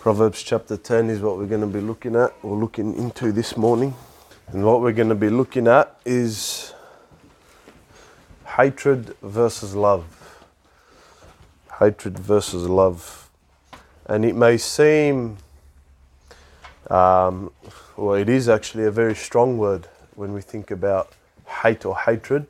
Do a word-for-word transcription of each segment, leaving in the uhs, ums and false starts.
Proverbs chapter ten is what we're going to be looking at or looking into this morning. And what we're going to be looking at is hatred versus love. Hatred versus love. And it may seem, um, well, it is actually a very strong word when we think about hate or hatred.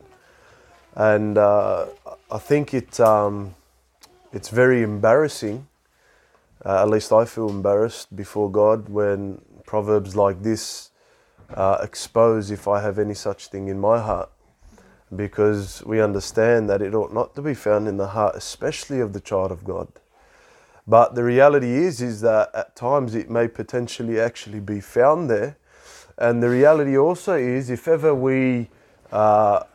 And uh, I think it um, it's very embarrassing. Uh, at least I feel embarrassed before God when proverbs like this uh, expose if I have any such thing in my heart, because we understand that it ought not to be found in the heart, especially of the child of God. But the reality is, is that at times it may potentially actually be found there. And the reality also is, if ever we, uh,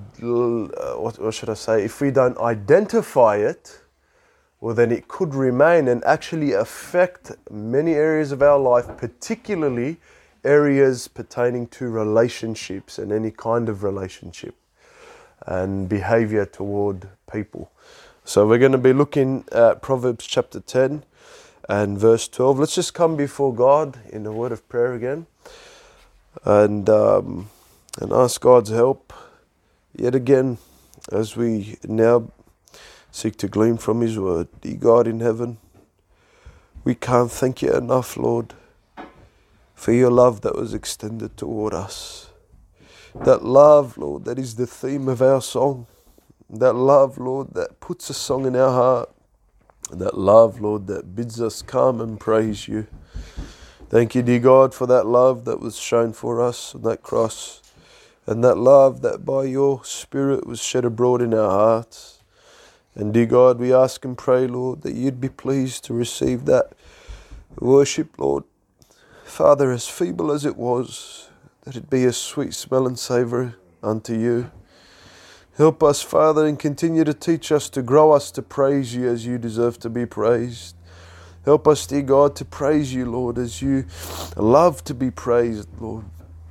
what, what should I say, if we don't identify it, well, then it could remain and actually affect many areas of our life, particularly areas pertaining to relationships and any kind of relationship and behavior toward people. So we're going to be looking at Proverbs chapter ten and verse twelve. Let's just come before God in a word of prayer again and, um, and ask God's help yet again as we now seek to glean from His word. Dear God in heaven, we can't thank You enough, Lord, for Your love that was extended toward us. That love, Lord, that is the theme of our song. That love, Lord, that puts a song in our heart. That love, Lord, that bids us come and praise You. Thank You, dear God, for that love that was shown for us on that cross. And that love that by Your Spirit was shed abroad in our hearts. And dear God, we ask and pray, Lord, that You'd be pleased to receive that worship, Lord. Father, as feeble as it was, that it be a sweet smell and savour unto You. Help us, Father, and continue to teach us, to grow us, to praise You as You deserve to be praised. Help us, dear God, to praise You, Lord, as You love to be praised, Lord.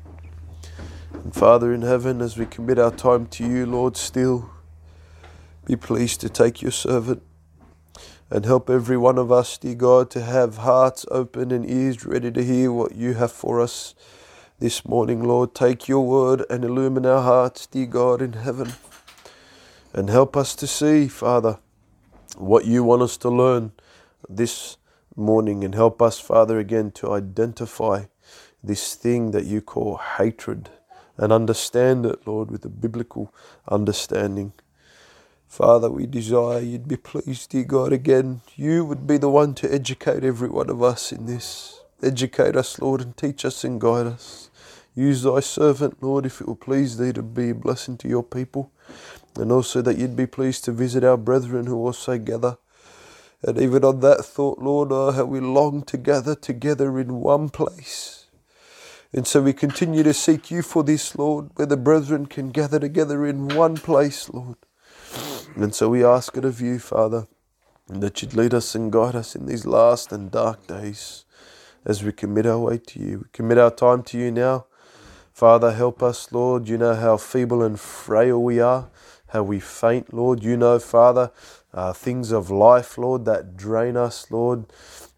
And Father in heaven, as we commit our time to You, Lord, still, be pleased to take Your servant and help every one of us, dear God, to have hearts open and ears ready to hear what You have for us this morning, Lord. Take Your word and illumine our hearts, dear God in heaven, and help us to see, Father, what You want us to learn this morning, and help us, Father, again to identify this thing that You call hatred and understand it, Lord, with a biblical understanding. Father, we desire You'd be pleased, dear God, again. You would be the one to educate every one of us in this. Educate us, Lord, and teach us and guide us. Use Thy servant, Lord, if it will please Thee to be a blessing to Your people. And also that You'd be pleased to visit our brethren who also gather. And even on that thought, Lord, oh, how we long to gather together in one place. And so we continue to seek You for this, Lord, where the brethren can gather together in one place, Lord. And so we ask it of You, Father, that You'd lead us and guide us in these last and dark days as we commit our way to You. We commit our time to You now. Father, help us, Lord. You know how feeble and frail we are, how we faint, Lord. You know, Father, uh, things of life, Lord, that drain us, Lord.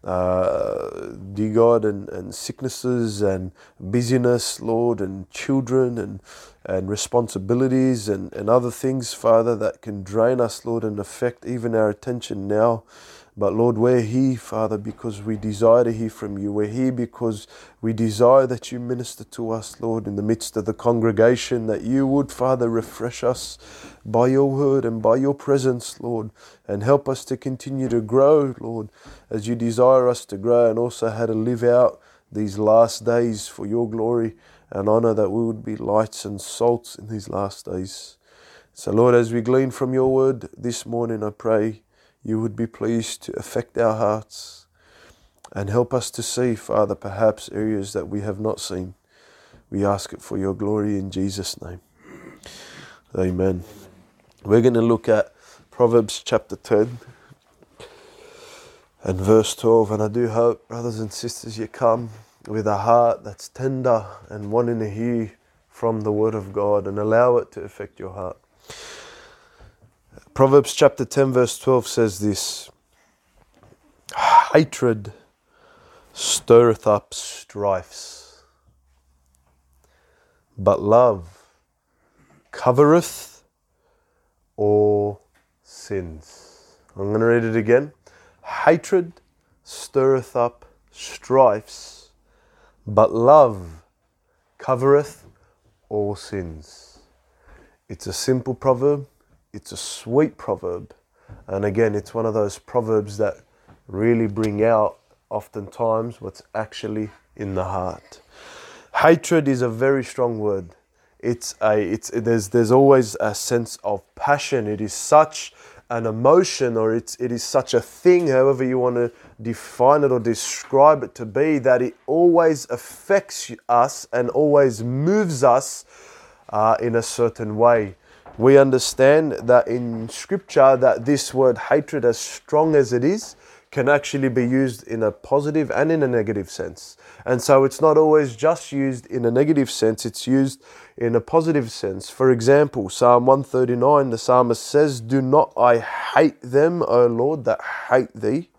Uh, dear God, and, and sicknesses and busyness, Lord, and children and and responsibilities and, and other things, Father, that can drain us, Lord, and affect even our attention now. But Lord, we're here, Father, because we desire to hear from You. We're here because we desire that You minister to us, Lord, in the midst of the congregation, that You would, Father, refresh us by Your word and by Your presence, Lord, and help us to continue to grow, Lord, as You desire us to grow, and also how to live out these last days for Your glory and honour, that we would be lights and salts in these last days. So Lord, as we glean from Your word this morning, I pray You would be pleased to affect our hearts and help us to see, Father, perhaps areas that we have not seen. We ask it for Your glory in Jesus' name. Amen. We're going to look at Proverbs chapter ten and verse twelve. And I do hope, brothers and sisters, you come with a heart that's tender and wanting to hear from the Word of God and allow it to affect your heart. Proverbs chapter ten verse twelve says this: hatred stirreth up strifes, but love covereth all sins. I'm going to read it again. Hatred stirreth up strifes, but love covereth all sins. It's a simple proverb. It's a sweet proverb. And again, it's one of those proverbs that really bring out oftentimes what's actually in the heart. Hatred is a very strong word. It's a it's there's there's always a sense of passion. It is such an emotion, or it's it is such a thing, however you want to define it or describe it to be, that it always affects us and always moves us uh, in a certain way. We understand that in Scripture that this word hatred, as strong as it is, can actually be used in a positive and in a negative sense. And so it's not always just used in a negative sense, it's used in a positive sense. For example, Psalm one thirty-nine, the psalmist says, "Do not I hate them, O Lord, that hate thee?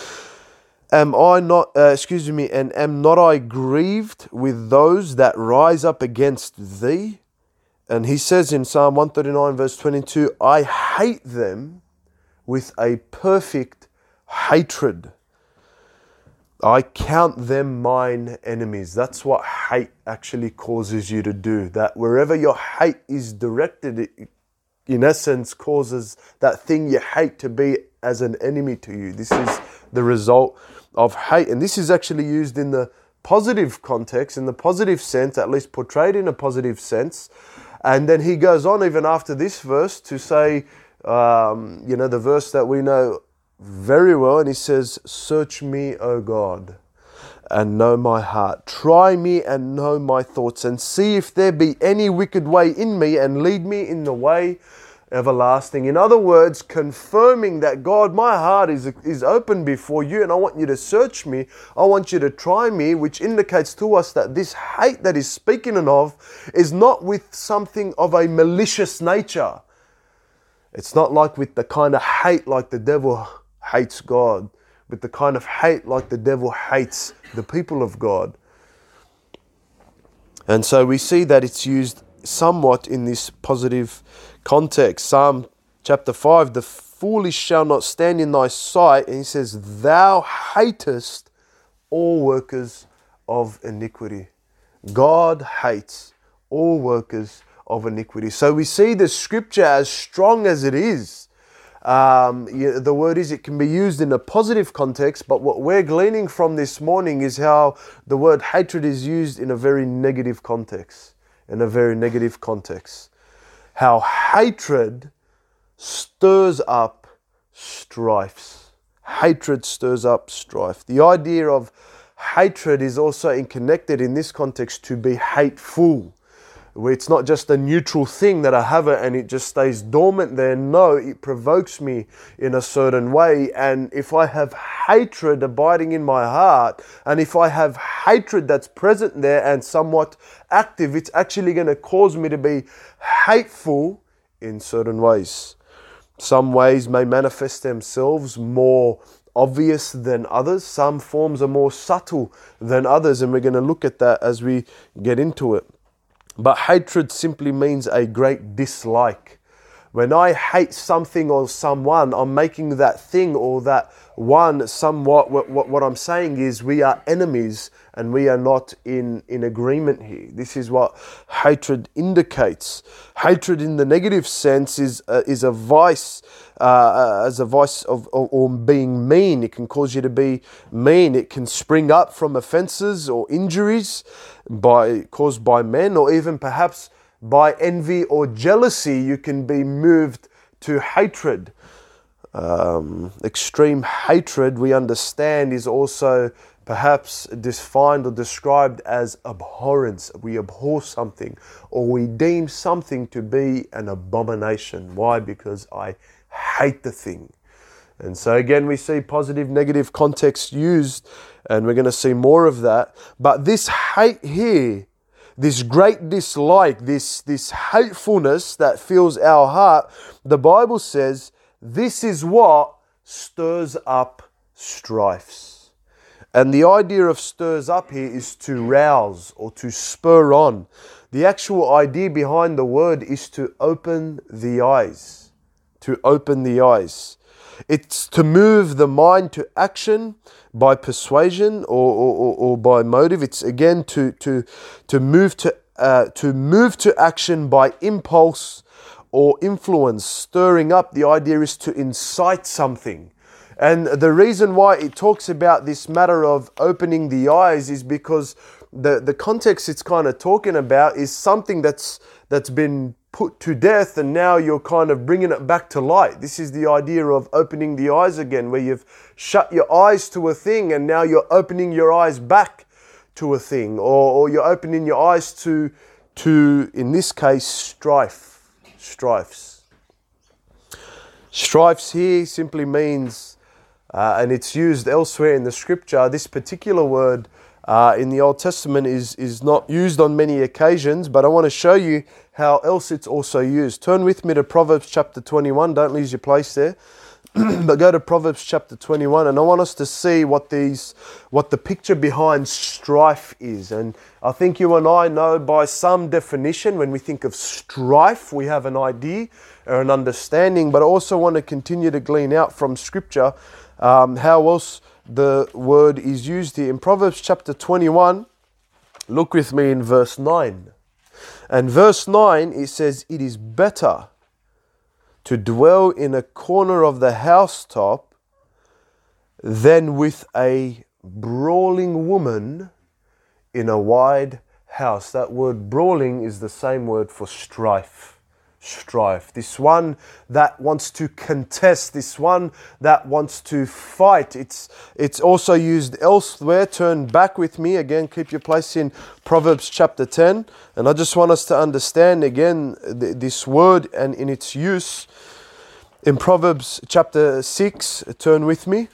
Am I not, uh, excuse me, and am not I grieved with those that rise up against thee?" And he says in Psalm one thirty-nine verse twenty-two, "I hate them with a perfect hatred. I count them mine enemies." That's what hate actually causes you to do. That wherever your hate is directed, it in essence causes that thing you hate to be as an enemy to you. This is the result of hate. And this is actually used in the positive context, in the positive sense, at least portrayed in a positive sense. And then he goes on even after this verse to say, um, you know, the verse that we know very well, and he says, "Search me, O God, and know my heart. Try me and know my thoughts, and see if there be any wicked way in me, and lead me in the way everlasting." In other words, confirming that, God, my heart is, is open before you, and I want you to search me. I want you to try me, which indicates to us that this hate that he's speaking of is not with something of a malicious nature. It's not like with the kind of hate like the devil hates God, with the kind of hate like the devil hates the people of God. And so we see that it's used somewhat in this positive context. Psalm chapter five, "The foolish shall not stand in thy sight." And he says, "Thou hatest all workers of iniquity." God hates all workers of iniquity. So we see the Scripture, as strong as it is, Um, yeah, the word is, it can be used in a positive context, but what we're gleaning from this morning is how the word hatred is used in a very negative context. In a very negative context. How hatred stirs up strifes. Hatred stirs up strife. The idea of hatred is also connected in this context to be hateful. Where it's not just a neutral thing that I have it and it just stays dormant there. No, it provokes me in a certain way. And if I have hatred abiding in my heart, and if I have hatred that's present there and somewhat active, it's actually going to cause me to be hateful in certain ways. Some ways may manifest themselves more obvious than others. Some forms are more subtle than others, and we're going to look at that as we get into it. But hatred simply means a great dislike. When I hate something or someone, I'm making that thing or that one somewhat, what, what, what I'm saying is we are enemies and we are not in, in agreement here. This is what hatred indicates. Hatred in the negative sense is, uh, is a vice, uh, as a vice of, of or being mean. It can cause you to be mean. It can spring up from offenses or injuries by caused by men, or even perhaps by envy or jealousy. You can be moved to hatred. Um, extreme hatred, we understand, is also perhaps defined or described as abhorrence. We abhor something, or we deem something to be an abomination. Why? Because I hate the thing. And so again, we see positive, negative context used, and we're going to see more of that. But this hate here, this great dislike, this, this hatefulness that fills our heart, the Bible says this is what stirs up strifes. And the idea of stirs up here is to rouse or to spur on. The actual idea behind the word is to open the eyes. To open the eyes. It's to move the mind to action by persuasion or, or, or, or by motive. It's again to to to move to uh, to move to action by impulse or influence. Stirring up, the idea is to incite something. And the reason why it talks about this matter of opening the eyes is because the, the context it's kind of talking about is something that's that's been put to death, and now you're kind of bringing it back to light. This is the idea of opening the eyes again, where you've shut your eyes to a thing and now you're opening your eyes back to a thing, or, or you're opening your eyes to, to, in this case, strife, strifes. Strifes here simply means, uh, and it's used elsewhere in the scripture, this particular word Uh, in the Old Testament is, is not used on many occasions, but I want to show you how else it's also used. Turn with me to Proverbs chapter twenty-one. Don't lose your place there. But go to Proverbs chapter twenty-one, and I want us to see what these, what the picture behind strife is. And I think you and I know by some definition, when we think of strife, we have an idea or an understanding, but I also want to continue to glean out from Scripture um, how else the word is used here. In Proverbs chapter twenty-one, look with me in verse nine. And verse nine, it says, "It is better to dwell in a corner of the housetop than with a brawling woman in a wide house." That word brawling is the same word for strife. Strife. This one that wants to contest, this one that wants to fight. It's it's also used elsewhere. Turn back with me again, keep your place in Proverbs chapter ten. And I just want us to understand again th- this word and in its use. In Proverbs chapter six, turn with me.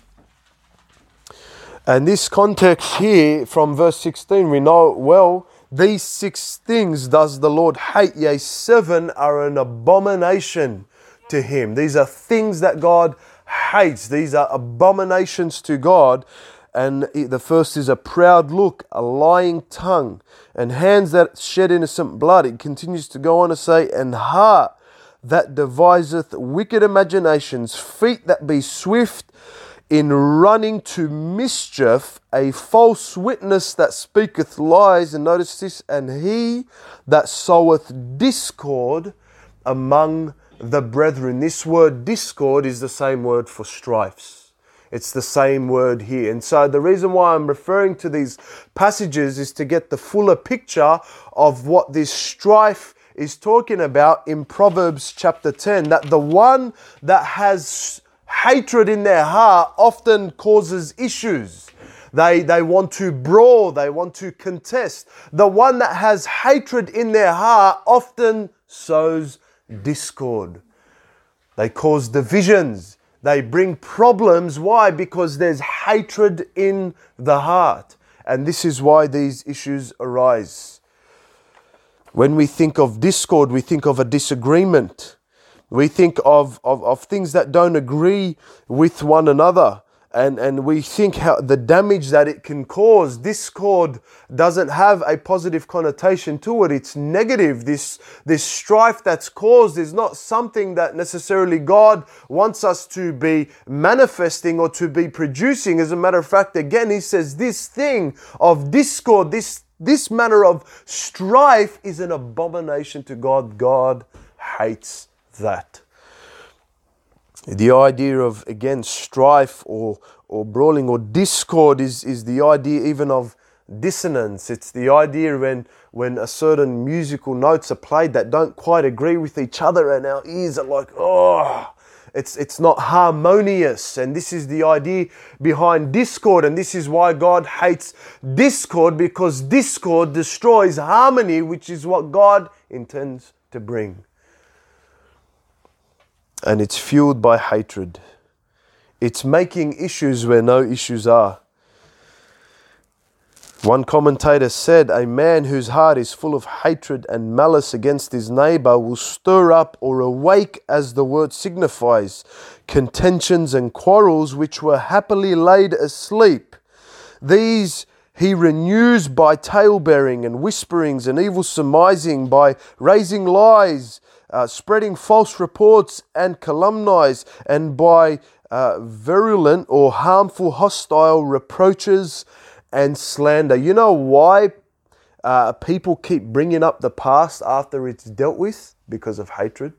And this context here from verse sixteen, we know well. These six things does the Lord hate, yea, seven are an abomination to him. These are things that God hates. These are abominations to God. And the first is a proud look, a lying tongue, and hands that shed innocent blood. It continues to go on to say, and heart that deviseth wicked imaginations, feet that be swift in running to mischief, a false witness that speaketh lies. And notice this, and he that soweth discord among the brethren. This word discord is the same word for strifes. It's the same word here. And so the reason why I'm referring to these passages is to get the fuller picture of what this strife is talking about in Proverbs chapter ten. That the one that has hatred in their heart often causes issues. They, they want to brawl, they want to contest. The one that has hatred in their heart often sows discord. They cause divisions. They bring problems. Why? Because there's hatred in the heart. And this is why these issues arise. When we think of discord, we think of a disagreement. We think of, of, of things that don't agree with one another. And, and we think how the damage that it can cause. Discord doesn't have a positive connotation to it. It's negative. This, this strife that's caused is not something that necessarily God wants us to be manifesting or to be producing. As a matter of fact, again, he says this thing of discord, this, this manner of strife is an abomination to God. God hates that. The idea of, again, strife or or brawling or discord is, is the idea even of dissonance. It's the idea when when a certain musical notes are played that don't quite agree with each other and our ears are like, oh, it's it's not harmonious. And this is the idea behind discord. And this is why God hates discord, because discord destroys harmony, which is what God intends to bring. And it's fueled by hatred. It's making issues where no issues are. One commentator said, a man whose heart is full of hatred and malice against his neighbor will stir up or awake, as the word signifies, contentions and quarrels which were happily laid asleep. These he renews by talebearing and whisperings and evil surmising, by raising lies, uh, spreading false reports and calumnies, and by uh, virulent or harmful hostile reproaches and slander. You know why uh, people keep bringing up the past after it's dealt with? Because of hatred.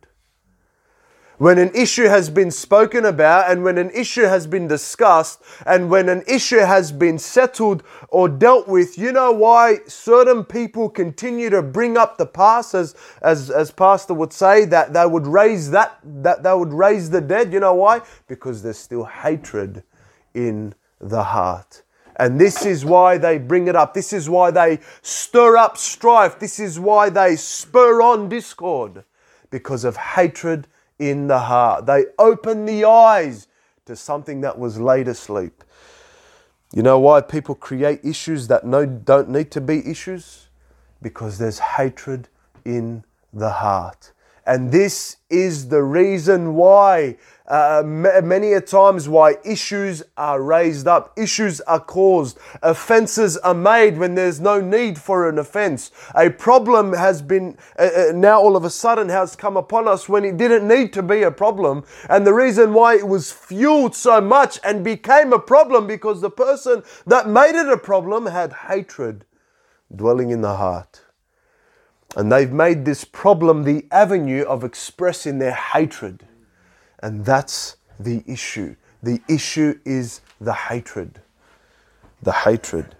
When an issue has been spoken about, and when an issue has been discussed, and when an issue has been settled or dealt with, you know why certain people continue to bring up the past, as as as Pastor would say, that they would raise that that they would raise the dead. You know why? Because there's still hatred in the heart. And this is why they bring it up. This is why they stir up strife. This is why they spur on discord. Because of hatred in the heart. They open the eyes to something that was laid asleep. You know why people create issues that no, don't need to be issues? Because there's hatred in the heart. And this is the reason why, uh, many a times why issues are raised up, issues are caused, offenses are made when there's no need for an offense. A problem has been, uh, now all of a sudden has come upon us when it didn't need to be a problem. And the reason why it was fueled so much and became a problem because the person that made it a problem had hatred dwelling in the heart. And they've made this problem the avenue of expressing their hatred. And that's the issue. The issue is the hatred. The hatred.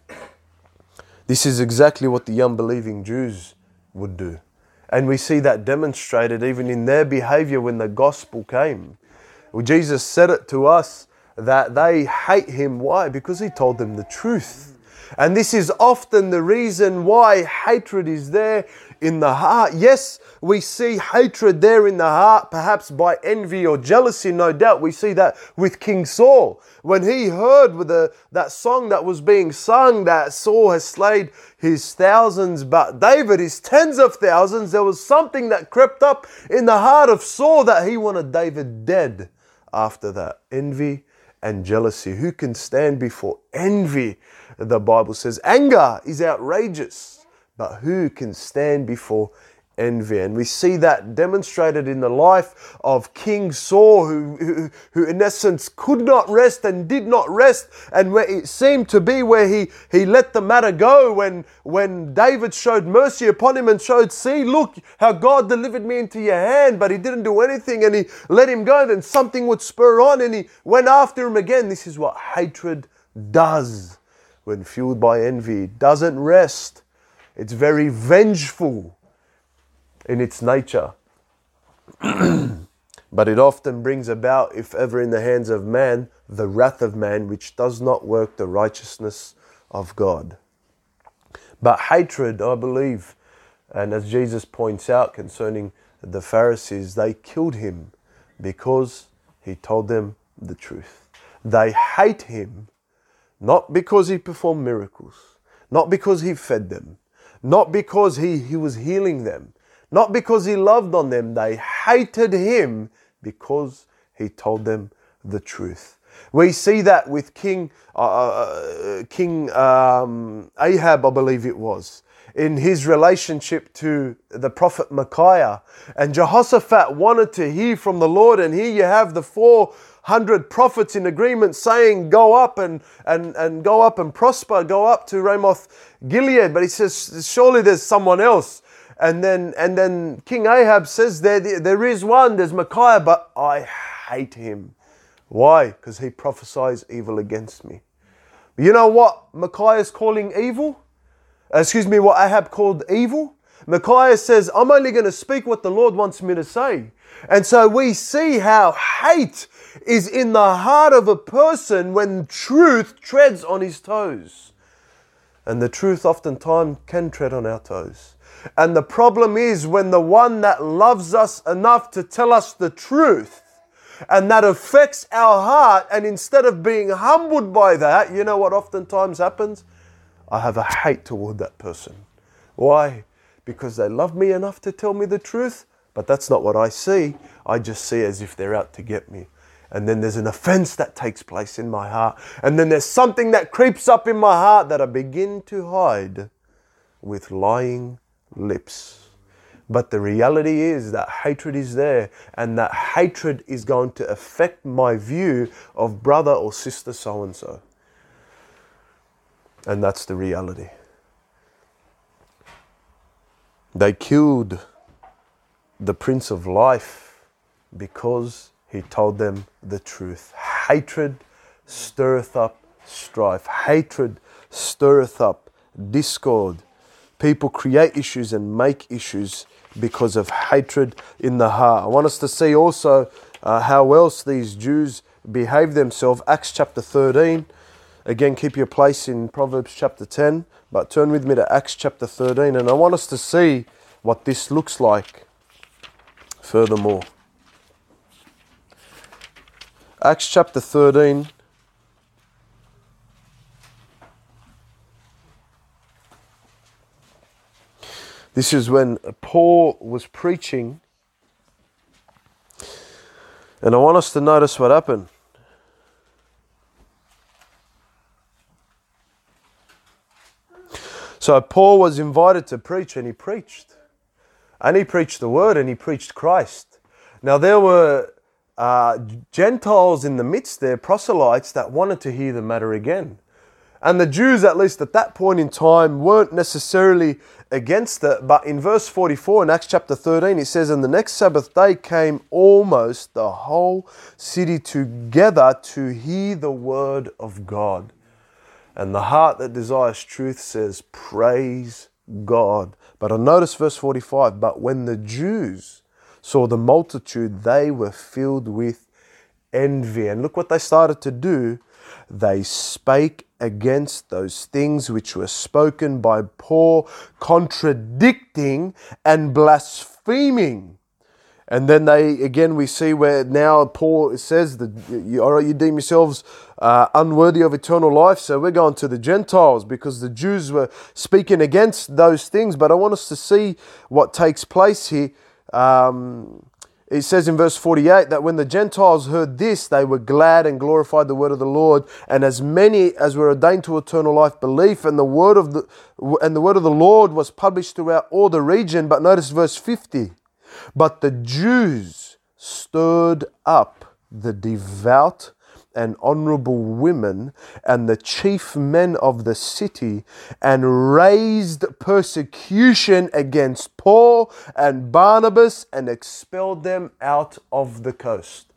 This is exactly what the unbelieving Jews would do. And we see that demonstrated even in their behavior when the gospel came. Well, Jesus said it to us that they hate him. Why? Because he told them the truth. And this is often the reason why hatred is there in the heart. Yes, we see hatred there in the heart, perhaps by envy or jealousy, no doubt. We see that with King Saul. When he heard with the, that song that was being sung, that Saul has slayed his thousands, but David his tens of thousands, there was something that crept up in the heart of Saul that he wanted David dead after that. Envy and jealousy. Who can stand before envy? The Bible says anger is outrageous, but who can stand before envy? And we see that demonstrated in the life of King Saul, who, who, who in essence could not rest and did not rest, and where it seemed to be where he, he let the matter go when, when David showed mercy upon him and showed, see, look how God delivered me into your hand, but he didn't do anything, and he let him go. Then something would spur on and he went after him again. This is what hatred does. When fueled by envy, it doesn't rest. It's very vengeful in its nature. But it often brings about, if ever in the hands of man, the wrath of man, which does not work the righteousness of God. But hatred, I believe, and as Jesus points out concerning the Pharisees, they killed him because he told them the truth. They hate him not because he performed miracles, not because he fed them, not because he, he was healing them, not because he loved on them. They hated him because he told them the truth. We see that with King uh, King um, Ahab, I believe it was, in his relationship to the prophet Micaiah. And Jehoshaphat wanted to hear from the Lord, and here you have the four hundred prophets in agreement saying, go up and, and, and go up and prosper, go up to Ramoth Gilead. But he says, surely there's someone else. And then and then King Ahab says, there, there is one, there's Micaiah, but I hate him. Why? Because he prophesies evil against me. You know what Micaiah is calling evil? Excuse me, what Ahab called evil? Micaiah says, I'm only going to speak what the Lord wants me to say. And so we see how hate is in the heart of a person when truth treads on his toes. And the truth oftentimes can tread on our toes. And the problem is when the one that loves us enough to tell us the truth, and that affects our heart, and instead of being humbled by that, you know what oftentimes happens? I have a hate toward that person. Why? Because they love me enough to tell me the truth, but that's not what I see. I just see as if they're out to get me. And then there's an offense that takes place in my heart. And then there's something that creeps up in my heart that I begin to hide with lying lips. But the reality is that hatred is there, and that hatred is going to affect my view of brother or sister so-and-so. And that's the reality. They killed the Prince of Life because he told them the truth. Hatred stirreth up strife. Hatred stirreth up discord. People create issues and make issues because of hatred in the heart. I want us to see also uh, how else these Jews behave themselves. Acts chapter thirteen. Again, keep your place in Proverbs chapter ten, but turn with me to Acts chapter thirteen, and I want us to see what this looks like furthermore. Acts chapter thirteen. This is when Paul was preaching, and I want us to notice what happened. So Paul was invited to preach, and he preached. And he preached the word, and he preached Christ. Now there were uh, Gentiles in the midst there, proselytes, that wanted to hear the matter again. And the Jews, at least at that point in time, weren't necessarily against it. But in verse forty-four in Acts chapter thirteen, it says, "And the next Sabbath day came almost the whole city together to hear the word of God. And the heart that desires truth says, praise God." But I notice verse forty-five, "But when the Jews saw the multitude, they were filled with envy." And look what they started to do. They spake against those things which were spoken by Paul, contradicting and blaspheming. And then they, again, we see where now Paul says that you, all right, you deem yourselves uh, unworthy of eternal life. So we're going to the Gentiles because the Jews were speaking against those things. But I want us to see what takes place here. Um, it says in verse forty-eight that when the Gentiles heard this, they were glad and glorified the word of the Lord. And as many as were ordained to eternal life belief, and the word of the and the word of the Lord was published throughout all the region. But notice verse fifty. "But the Jews stirred up the devout and honorable women and the chief men of the city, and raised persecution against Paul and Barnabas, and expelled them out of the coast."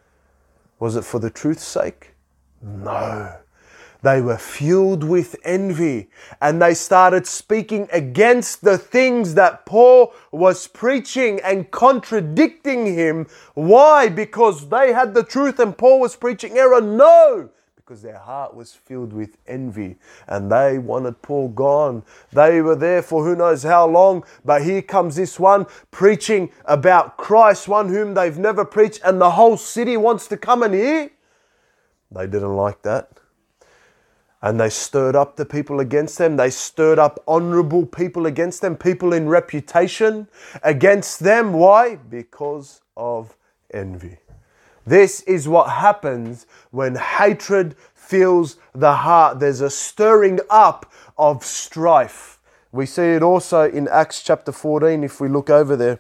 Was it for the truth's sake? No. They were fueled with envy, and they started speaking against the things that Paul was preaching and contradicting him. Why? Because they had the truth and Paul was preaching error? No, because their heart was filled with envy and they wanted Paul gone. They were there for who knows how long, but here comes this one preaching about Christ, one whom they've never preached, and the whole city wants to come and hear. They didn't like that. And they stirred up the people against them. They stirred up honorable people against them, people in reputation against them. Why? Because of envy. This is what happens when hatred fills the heart. There's a stirring up of strife. We see it also in Acts chapter fourteen, if we look over there.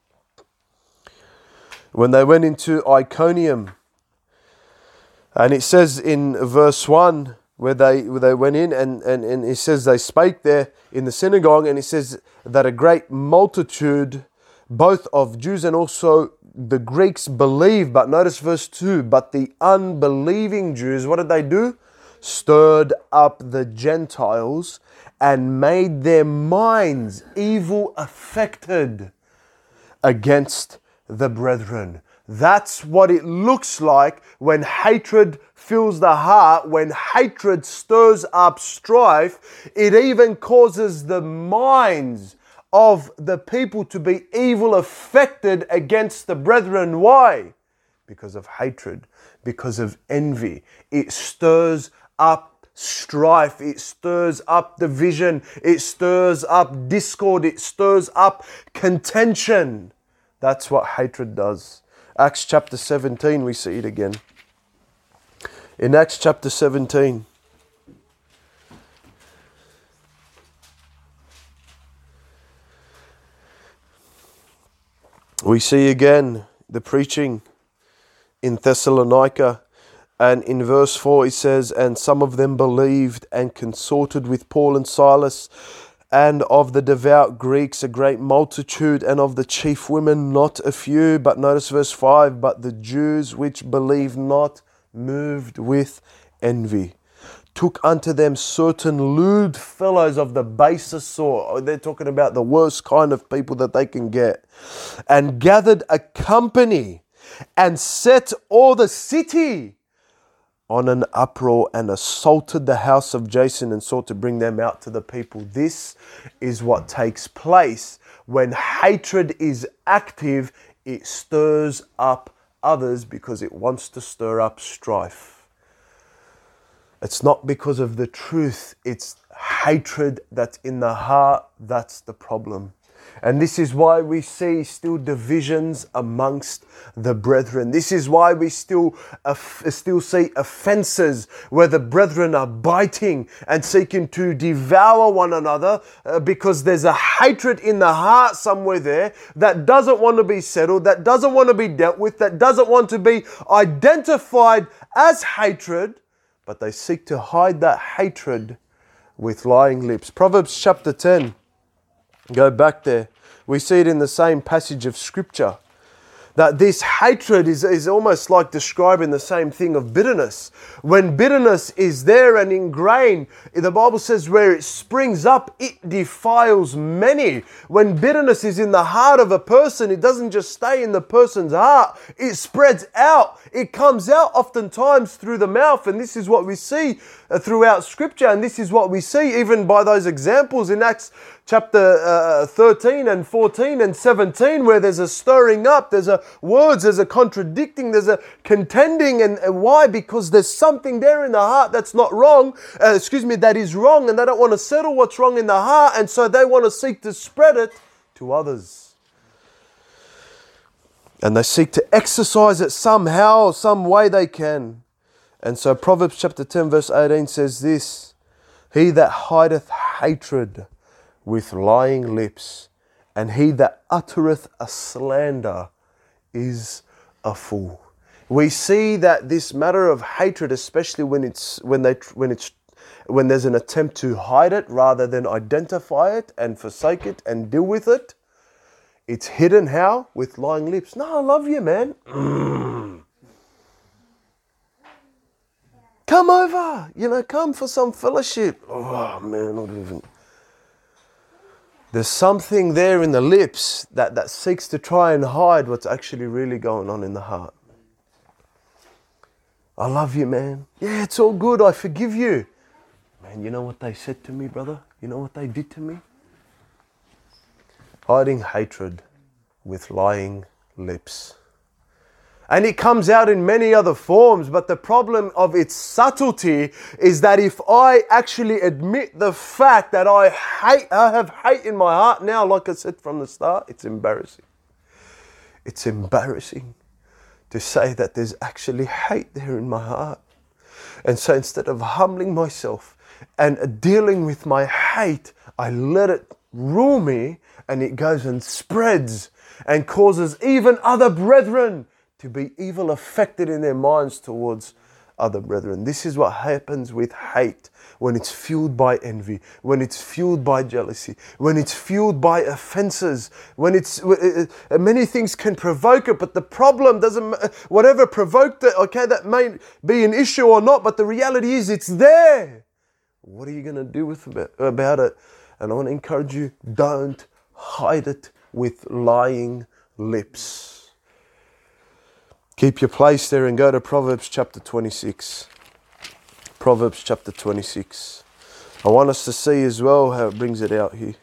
When they went into Iconium, and it says in verse one, where they where they went in, and, and, and it says they spake there in the synagogue, and it says that a great multitude, both of Jews and also the Greeks, believed. But notice verse two, "But the unbelieving Jews," what did they do? "Stirred up the Gentiles and made their minds evil affected against the brethren." That's what it looks like when hatred fills the heart, when hatred stirs up strife. It even causes the minds of the people to be evil affected against the brethren. Why? Because of hatred, because of envy. It stirs up strife, it stirs up division, it stirs up discord, it stirs up contention. That's what hatred does. Acts chapter seventeen, we see it again. In Acts chapter seventeen, we see again the preaching in Thessalonica. And in verse four it says, and some of them believed and consorted with Paul and Silas, and of the devout Greeks a great multitude, and of the chief women not a few. But notice verse five, but the Jews which believed not, moved with envy, took unto them certain lewd fellows of the basest sort. They're talking about the worst kind of people that they can get. And gathered a company and set all the city on an uproar, and assaulted the house of Jason and sought to bring them out to the people. This is what takes place when hatred is active. It stirs up others because it wants to stir up strife. It's not because of the truth. It's hatred that's in the heart. That's the problem. And this is why we see still divisions amongst the brethren. This is why we still uh, still see offences where the brethren are biting and seeking to devour one another uh, because there's a hatred in the heart somewhere there that doesn't want to be settled, that doesn't want to be dealt with, that doesn't want to be identified as hatred, but they seek to hide that hatred with lying lips. Proverbs chapter ten. Go back there. We see it in the same passage of scripture. That this hatred is, is almost like describing the same thing of bitterness. When bitterness is there and ingrained, the Bible says where it springs up, it defiles many. When bitterness is in the heart of a person, it doesn't just stay in the person's heart. It spreads out. It comes out oftentimes through the mouth. And this is what we see throughout scripture. And this is what we see even by those examples in Acts chapter uh, thirteen and fourteen and seventeen, where there's a stirring up, there's a words, there's a contradicting, there's a contending. And, and why? Because there's something there in the heart that's not wrong, uh, excuse me, that is wrong, and they don't want to settle what's wrong in the heart, and so they want to seek to spread it to others. And they seek to exercise it somehow, some way they can. And so Proverbs chapter ten verse eighteen says this, he that hideth hatred with lying lips, and he that uttereth a slander is a fool. We see that this matter of hatred, especially when it's when they when it's when there's an attempt to hide it rather than identify it and forsake it and deal with it, it's hidden how? With lying lips. No, I love you, man. Mm. Come over, you know, come for some fellowship. Oh man, not even. There's something there in the lips that, that seeks to try and hide what's actually really going on in the heart. I love you, man. Yeah, it's all good. I forgive you. Man, you know what they said to me, brother? You know what they did to me? Hiding hatred with lying lips. And it comes out in many other forms, but the problem of its subtlety is that if I actually admit the fact that I hate, I have hate in my heart now, like I said from the start, it's embarrassing. It's embarrassing to say that there's actually hate there in my heart. And so instead of humbling myself and dealing with my hate, I let it rule me, and it goes and spreads and causes even other brethren to be evil affected in their minds towards other brethren. This is what happens with hate when it's fueled by envy, when it's fueled by jealousy, when it's fueled by offenses, when it's uh, uh, many things can provoke it, but the problem doesn't, whatever provoked it, okay, that may be an issue or not, but the reality is it's there. What are you going to do with it, about it? And I want to encourage you, don't hide it with lying lips. Keep your place there and go to Proverbs chapter twenty-six. Proverbs chapter twenty-six. I want us to see as well how it brings it out here.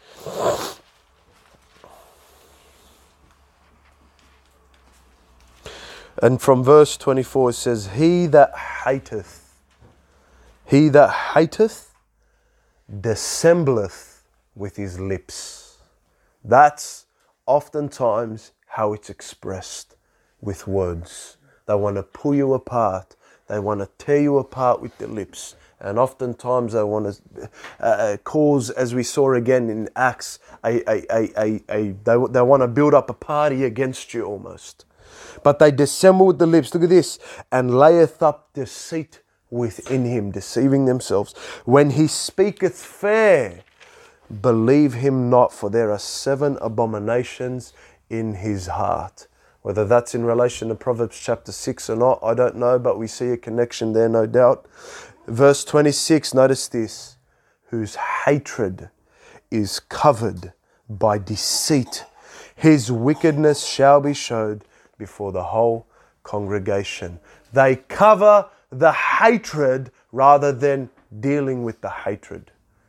And from verse twenty-four it says, He that hateth, he that hateth dissembleth with his lips. That's oftentimes how it's expressed. with words. They want to pull you apart. They want to tear you apart with their lips. And oftentimes they want to uh, cause, as we saw again in Acts, a, a, a, a, a they, they want to build up a party against you almost. But they dissemble with the lips, look at this, and layeth up deceit within him, deceiving themselves. When he speaketh fair, believe him not, for there are seven abominations in his heart. Whether that's in relation to Proverbs chapter six or not, I don't know, but we see a connection there, no doubt. Verse twenty-six, notice this, whose hatred is covered by deceit. His wickedness shall be showed before the whole congregation. They cover the hatred rather than dealing with the hatred.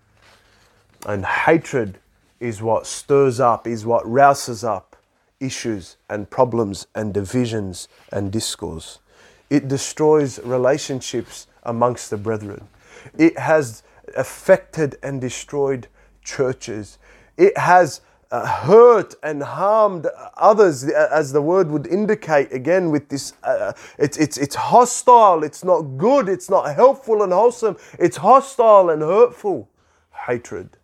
And hatred is what stirs up, is what rouses up issues and problems and divisions and discourse. It destroys relationships amongst the brethren. It has affected and destroyed churches. It has uh, hurt and harmed others, as the word would indicate again with this. Uh, it's, it's, it's hostile, it's not good, it's not helpful and wholesome. It's hostile and hurtful. Hatred.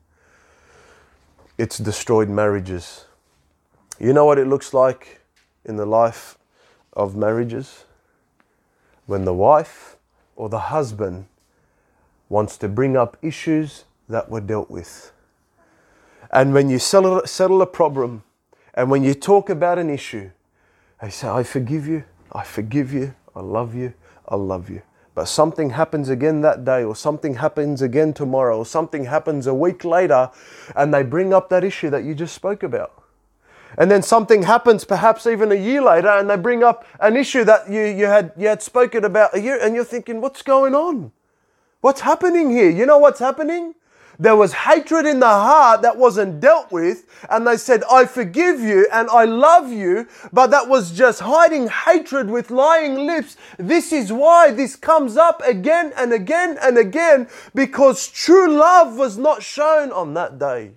It's destroyed marriages. You know what it looks like in the life of marriages? When the wife or the husband wants to bring up issues that were dealt with. And when you settle, settle a problem, and when you talk about an issue, they say, I forgive you, I forgive you, I love you, I love you. But something happens again that day, or something happens again tomorrow, or something happens a week later, and they bring up that issue that you just spoke about. And then something happens perhaps even a year later, and they bring up an issue that you, you had you had spoken about a year, and you're thinking, what's going on? What's happening here? You know what's happening? There was hatred in the heart that wasn't dealt with, and they said, I forgive you and I love you, but that was just hiding hatred with lying lips. This is why this comes up again and again and again, because true love was not shown on that day.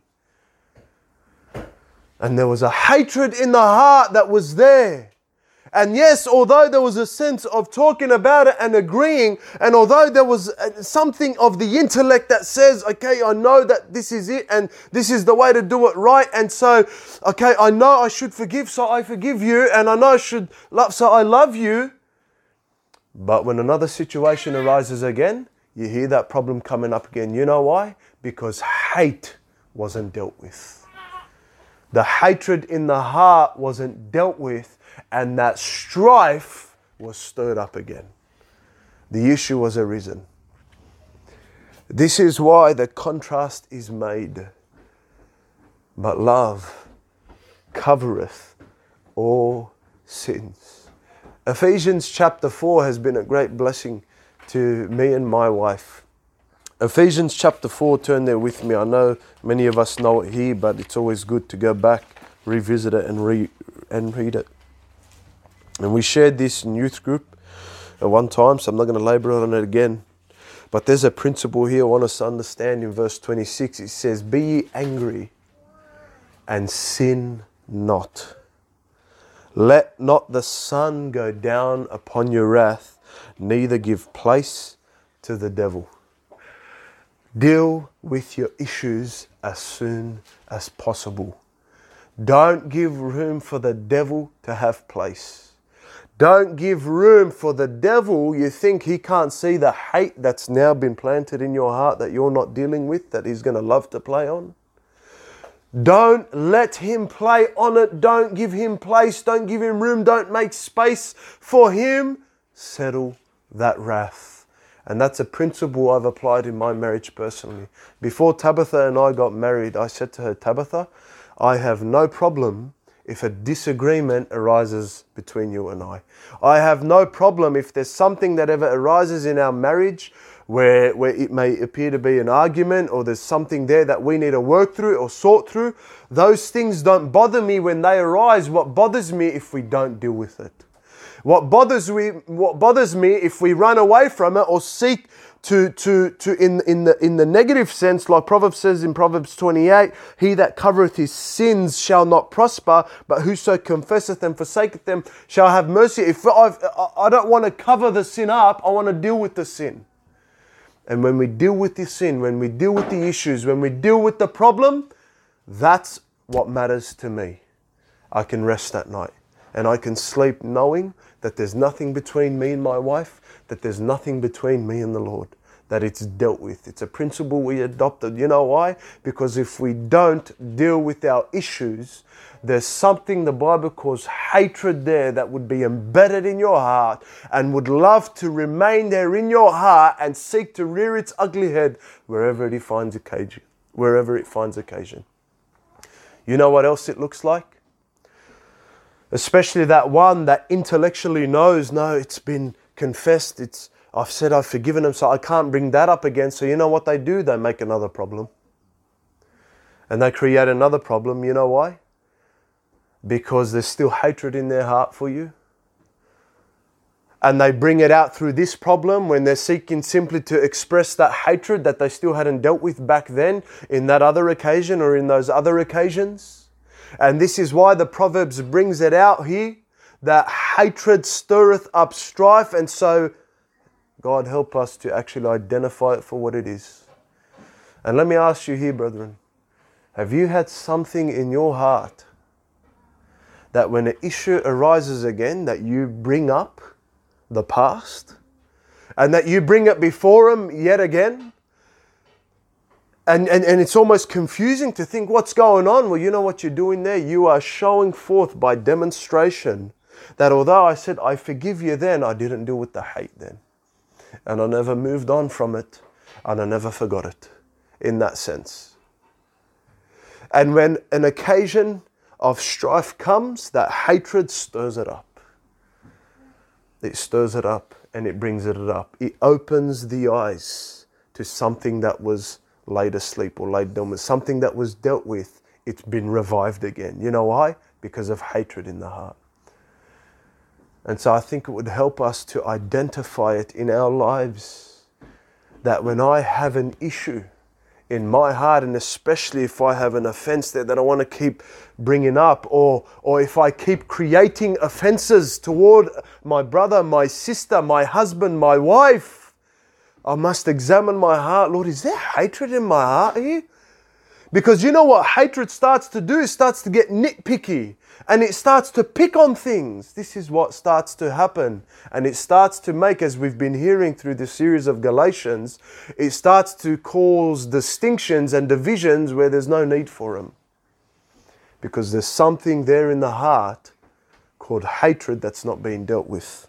And there was a hatred in the heart that was there. And yes, although there was a sense of talking about it and agreeing, and although there was something of the intellect that says, okay, I know that this is it and this is the way to do it right. And so, okay, I know I should forgive, so I forgive you. And I know I should love, so I love you. But when another situation arises again, you hear that problem coming up again. You know why? Because hate wasn't dealt with. The hatred in the heart wasn't dealt with, and that strife was stirred up again. The issue was arisen. This is why the contrast is made. But love covereth all sins. Ephesians chapter four has been a great blessing to me and my wife. Ephesians chapter four, turn there with me. I know many of us know it here, but it's always good to go back, revisit it and, re- and read it. And we shared this in youth group at one time, so I'm not going to labour on it again. But there's a principle here I want us to understand in verse twenty-six. It says, be ye angry and sin not. Let not the sun go down upon your wrath, neither give place to the devil. Deal with your issues as soon as possible. Don't give room for the devil to have place. Don't give room for the devil. You think he can't see the hate that's now been planted in your heart that you're not dealing with, that he's going to love to play on? Don't let him play on it. Don't give him place. Don't give him room. Don't make space for him. Settle that wrath. And that's a principle I've applied in my marriage personally. Before Tabitha and I got married, I said to her, Tabitha, I have no problem if a disagreement arises between you and I. I have no problem if there's something that ever arises in our marriage where, where it may appear to be an argument, or there's something there that we need to work through or sort through. Those things don't bother me when they arise. What bothers me if we don't deal with it. What bothers me, what bothers me if we run away from it or seek to, to, to in, in, the, in the negative sense, like Proverbs says in Proverbs twenty-eight, he that covereth his sins shall not prosper, but whoso confesseth and forsaketh them shall have mercy. If I've, I don't want to cover the sin up, I want to deal with the sin. And when we deal with the sin, when we deal with the issues, when we deal with the problem, that's what matters to me. I can rest at night and I can sleep knowing that there's nothing between me and my wife, that there's nothing between me and the Lord, that it's dealt with. It's a principle we adopted. You know why? Because if we don't deal with our issues, there's something the Bible calls hatred there that would be embedded in your heart and would love to remain there in your heart and seek to rear its ugly head wherever it finds occasion. Wherever it finds occasion. You know what else it looks like? Especially that one that intellectually knows, no, it's been confessed, it's I've said I've forgiven them, so I can't bring that up again. So you know what they do? They make another problem. And they create another problem. You know why? Because there's still hatred in their heart for you. And they bring it out through this problem when they're seeking simply to express that hatred that they still hadn't dealt with back then in that other occasion or in those other occasions. And this is why the Proverbs brings it out here, that hatred stirreth up strife. And so God help us to actually identify it for what it is. And let me ask you here, brethren, have you had something in your heart that when an issue arises again, that you bring up the past and that you bring it before Him yet again? And, and, and it's almost confusing to think what's going on. Well, you know what you're doing there? You are showing forth by demonstration that although I said, I forgive you then, I didn't deal with the hate then. And I never moved on from it. And I never forgot it in that sense. And when an occasion of strife comes, that hatred stirs it up. It stirs it up and it brings it up. It opens the eyes to something that was laid asleep or laid dormant, something that was dealt with. It's been revived again. You know why? Because of hatred in the heart. And so I think it would help us to identify it in our lives, that when I have an issue in my heart, and especially if I have an offense there that I want to keep bringing up, or or if I keep creating offenses toward my brother, my sister, my husband, my wife, I must examine my heart. Lord, is there hatred in my heart here? Because you know what hatred starts to do? It starts to get nitpicky and it starts to pick on things. This is what starts to happen. And it starts to make, as we've been hearing through the series of Galatians, it starts to cause distinctions and divisions where there's no need for them. Because there's something there in the heart called hatred that's not being dealt with.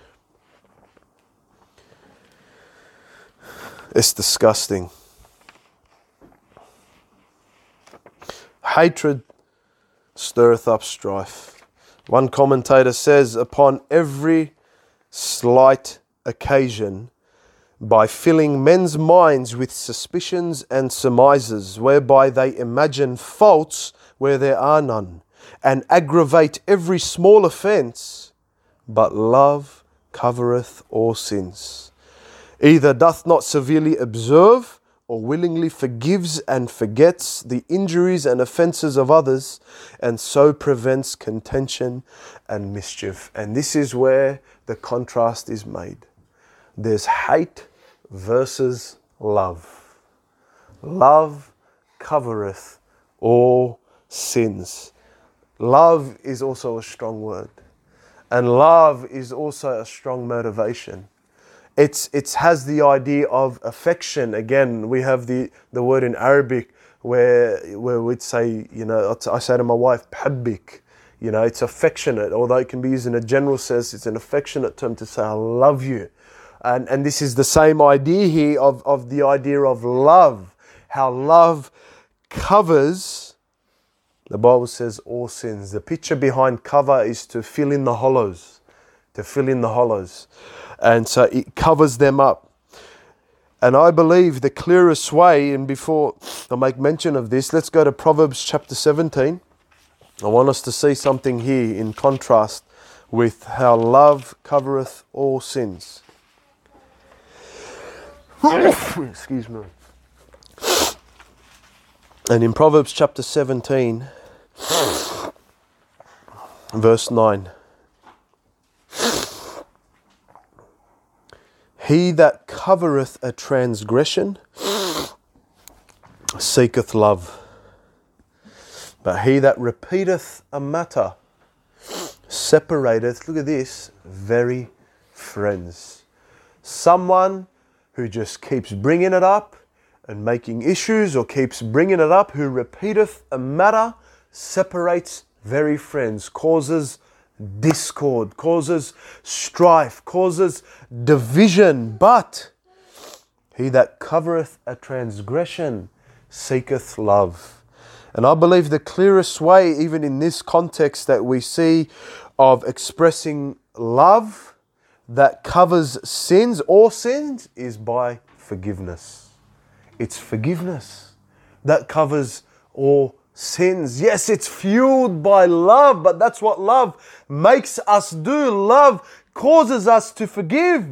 It's disgusting. Hatred stirreth up strife. One commentator says, upon every slight occasion, by filling men's minds with suspicions and surmises, whereby they imagine faults where there are none, and aggravate every small offence, but love covereth all sins. Either doth not severely observe, or willingly forgives and forgets the injuries and offences of others, and so prevents contention and mischief. And this is where the contrast is made. There's hate versus love. Love covereth all sins. Love is also a strong word. And love is also a strong motivation. It's it has the idea of affection. Again, we have the, the word in Arabic where where we'd say, you know, I say to my wife, "Habbik." You know, it's affectionate. Although it can be used in a general sense, it's an affectionate term to say, "I love you." And and this is the same idea here of, of the idea of love. How love covers, the Bible says, all sins. The picture behind cover is to fill in the hollows. To fill in the hollows. And so it covers them up. And I believe the clearest way, and before I make mention of this, let's go to Proverbs chapter seventeen. I want us to see something here in contrast with how love covereth all sins. Excuse me. And in Proverbs chapter seventeen, verse nine, he that covereth a transgression seeketh love, but he that repeateth a matter separateth, look at this, very friends. Someone who just keeps bringing it up and making issues, or keeps bringing it up, who repeateth a matter, separates very friends, causes discord, causes strife, causes division. But he that covereth a transgression seeketh love. And I believe the clearest way, even in this context, that we see of expressing love that covers sins, all sins, is by forgiveness. It's forgiveness that covers all sins. Yes, it's fueled by love, but that's what love makes us do. Love causes us to forgive.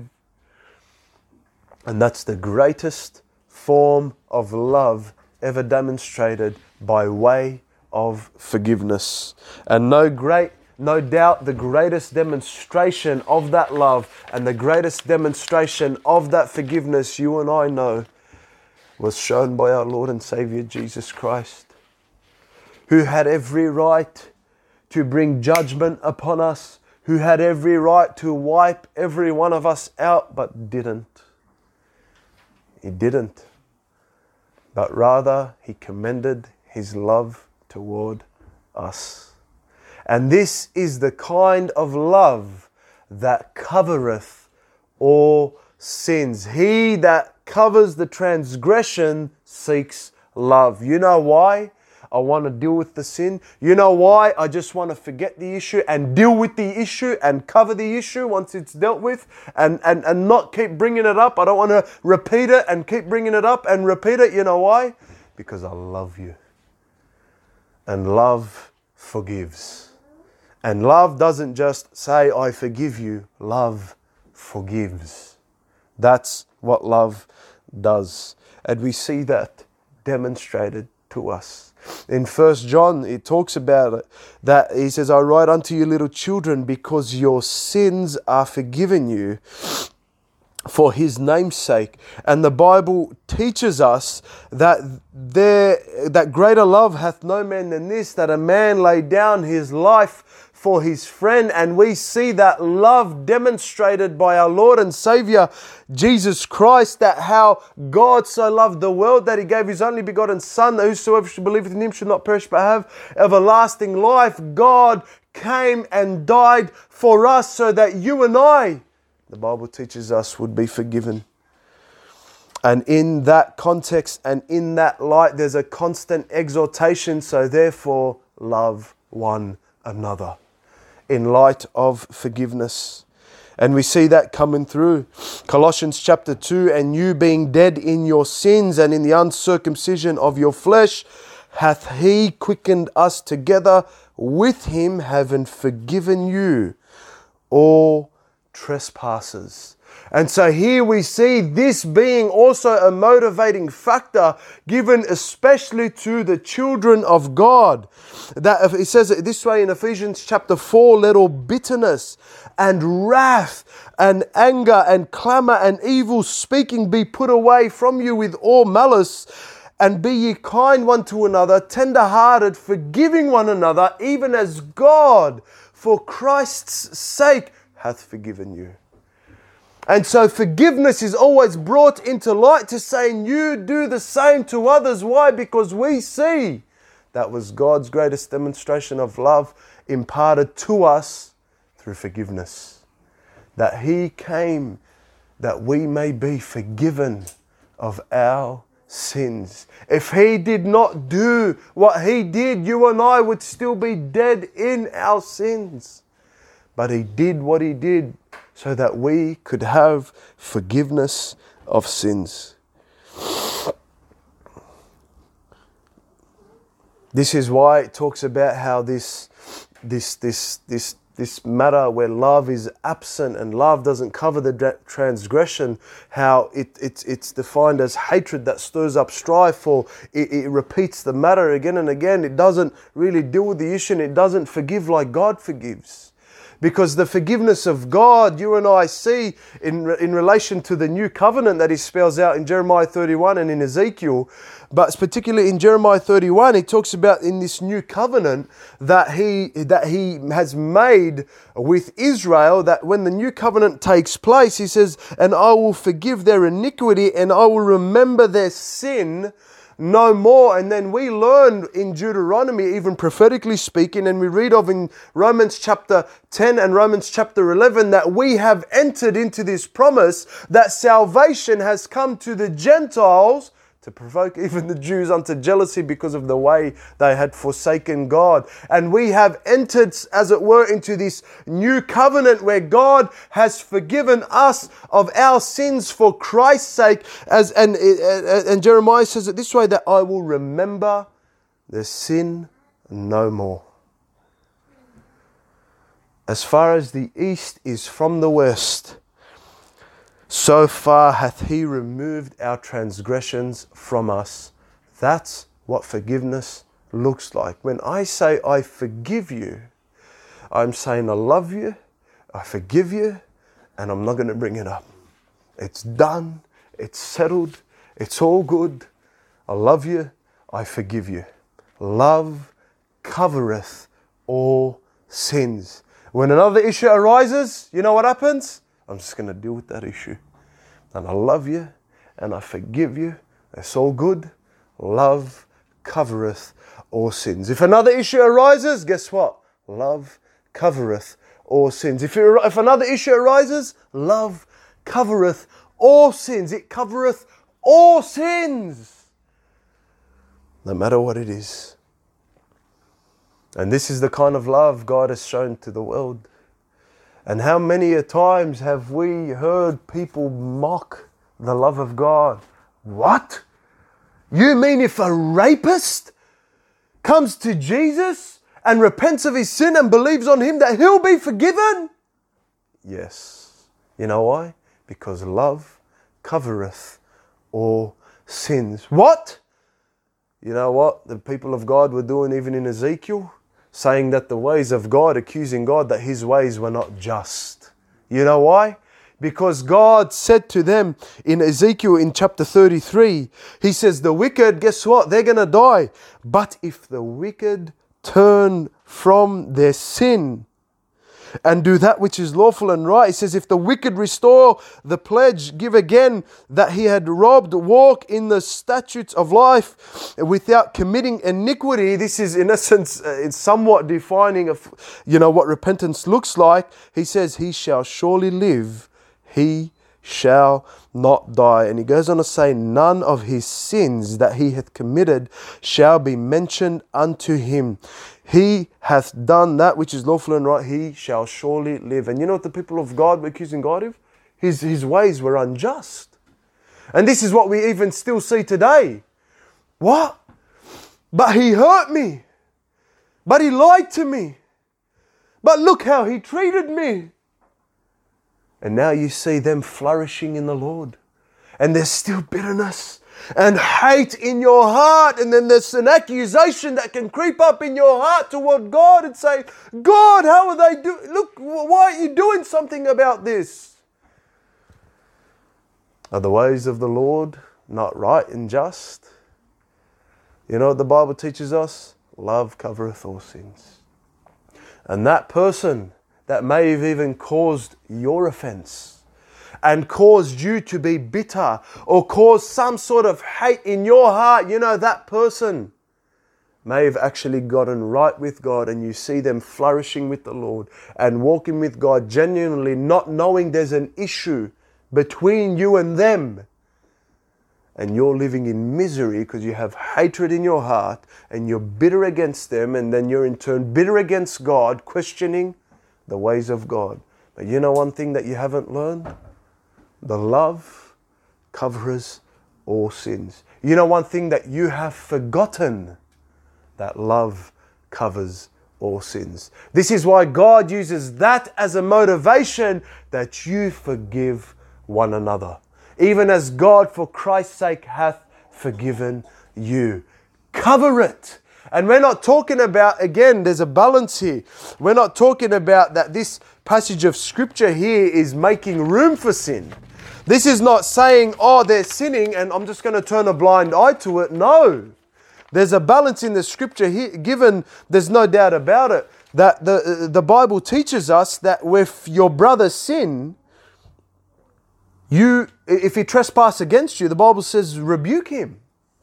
And that's the greatest form of love ever demonstrated, by way of forgiveness. And no great, no doubt the greatest demonstration of that love and the greatest demonstration of that forgiveness you and I know was shown by our Lord and Saviour Jesus Christ, who had every right to bring judgment upon us, who had every right to wipe every one of us out, but didn't. He didn't. But rather, he commended his love toward us. And this is the kind of love that covereth all sins. He that covers the transgression seeks love. You know why I want to deal with the sin? You know why I just want to forget the issue and deal with the issue and cover the issue once it's dealt with, and, and, and not keep bringing it up? I don't want to repeat it and keep bringing it up and repeat it. You know why? Because I love you. And love forgives. And love doesn't just say, I forgive you. Love forgives. That's what love does. And we see that demonstrated to us. In First John, it talks about it, that he says, I write unto you, little children, because your sins are forgiven you for his name's sake. And the Bible teaches us that there that greater love hath no man than this, that a man lay down his life for his friend. And we see that love demonstrated by our Lord and Saviour Jesus Christ, that how God so loved the world that he gave his only begotten Son, that whosoever should believe in him should not perish but have everlasting life. God came and died for us so that you and I, the Bible teaches us, would be forgiven. And in that context and in that light, there's a constant exhortation. So therefore, love one another in light of forgiveness. And we see that coming through Colossians chapter two, and you being dead in your sins and in the uncircumcision of your flesh, hath he quickened us together with him, having forgiven you all trespasses. And so here we see this being also a motivating factor given especially to the children of God. That it says it this way in Ephesians chapter four, let all bitterness and wrath and anger and clamour and evil speaking be put away from you with all malice. And be ye kind one to another, tender-hearted, forgiving one another, even as God, for Christ's sake, hath forgiven you. And so forgiveness is always brought into light to saying you do the same to others. Why? Because we see that was God's greatest demonstration of love imparted to us through forgiveness. That he came that we may be forgiven of our sins. If he did not do what he did, you and I would still be dead in our sins. But he did what he did so that we could have forgiveness of sins. This is why it talks about how this, this, this, this this matter where love is absent and love doesn't cover the transgression, how it, it, it's defined as hatred that stirs up strife, or it, it repeats the matter again and again. It doesn't really deal with the issue, and it doesn't forgive like God forgives. Because the forgiveness of God, you and I see in, in relation to the new covenant that he spells out in Jeremiah thirty-one and in Ezekiel, but particularly in Jeremiah thirty-one, he talks about in this new covenant that he, that he has made with Israel, that when the new covenant takes place, he says, and I will forgive their iniquity and I will remember their sin no more. And then we learn in Deuteronomy, even prophetically speaking, and we read of in Romans chapter ten and Romans chapter eleven, that we have entered into this promise that salvation has come to the Gentiles to provoke even the Jews unto jealousy because of the way they had forsaken God. And we have entered, as it were, into this new covenant where God has forgiven us of our sins for Christ's sake. As and, and Jeremiah says it this way, that I will remember their sin no more. As far as the east is from the west, so far hath he removed our transgressions from us. That's what forgiveness looks like. When I say I forgive you, I'm saying I love you, I forgive you, and I'm not going to bring it up. It's done, it's settled, it's all good. I love you, I forgive you. Love covereth all sins. When another issue arises, you know what happens? I'm just going to deal with that issue. And I love you and I forgive you. It's all good. Love covereth all sins. If another issue arises, guess what? Love covereth all sins. If, it, if another issue arises, love covereth all sins. It covereth all sins. No matter what it is. And this is the kind of love God has shown to the world. And how many a times have we heard people mock the love of God? What? You mean if a rapist comes to Jesus and repents of his sin and believes on him that he'll be forgiven? Yes. You know why? Because love covereth all sins. What? You know what the people of God were doing even in Ezekiel? Saying that the ways of God, accusing God that his ways were not just. You know why? Because God said to them in Ezekiel in chapter thirty-three, he says, the wicked, guess what? They're going to die. But if the wicked turn from their sin and do that which is lawful and right, he says, if the wicked restore the pledge, give again that he had robbed, walk in the statutes of life without committing iniquity. This is in essence, uh, it's somewhat defining of, you know, what repentance looks like. He says, he shall surely live, he shall not die. And he goes on to say, none of his sins that he hath committed shall be mentioned unto him. He hath done that which is lawful and right, he shall surely live. And you know what the people of God were accusing God of? His, his ways were unjust. And this is what we even still see today. What? But he hurt me. But he lied to me. But look how he treated me. And now you see them flourishing in the Lord. And there's still bitterness and hate in your heart. And then there's an accusation that can creep up in your heart toward God and say, God, how are they doing? Look, why are you doing something about this? Are the ways of the Lord not right and just? You know what the Bible teaches us? Love covereth all sins. And that person that may have even caused your offense and caused you to be bitter or caused some sort of hate in your heart, you know, that person may have actually gotten right with God, and you see them flourishing with the Lord and walking with God genuinely, not knowing there's an issue between you and them. And you're living in misery because you have hatred in your heart and you're bitter against them, and then you're in turn bitter against God, questioning the ways of God. But you know one thing that you haven't learned? The love covers all sins. You know one thing that you have forgotten? That love covers all sins. This is why God uses that as a motivation, that you forgive one another, even as God for Christ's sake hath forgiven you. Cover it. And we're not talking about, again, there's a balance here. We're not talking about that this passage of scripture here is making room for sin. This is not saying, oh, they're sinning and I'm just going to turn a blind eye to it. No. There's a balance in the scripture here, given there's no doubt about it, that the, the Bible teaches us that if your brother sin, you, if he trespass against you, the Bible says, rebuke him.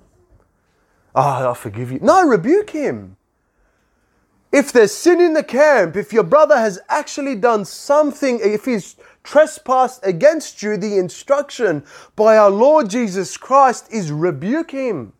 Oh, I forgive you. No, rebuke him. If there's sin in the camp, if your brother has actually done something, if he's trespassed against you, the instruction by our Lord Jesus Christ is rebuke him.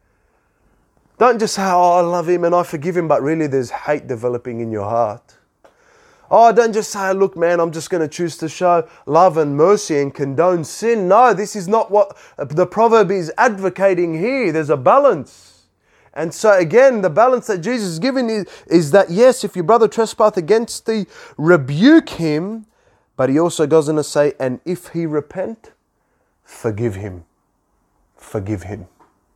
Don't just say, oh, I love him and I forgive him, but really there's hate developing in your heart. Oh, don't just say, look, man, I'm just going to choose to show love and mercy and condone sin. No, this is not what the proverb is advocating here. There's a balance. And so again, the balance that Jesus is giving is, is that, yes, if your brother trespass against thee, rebuke him. But he also goes on to say, and if he repent, forgive him. Forgive him.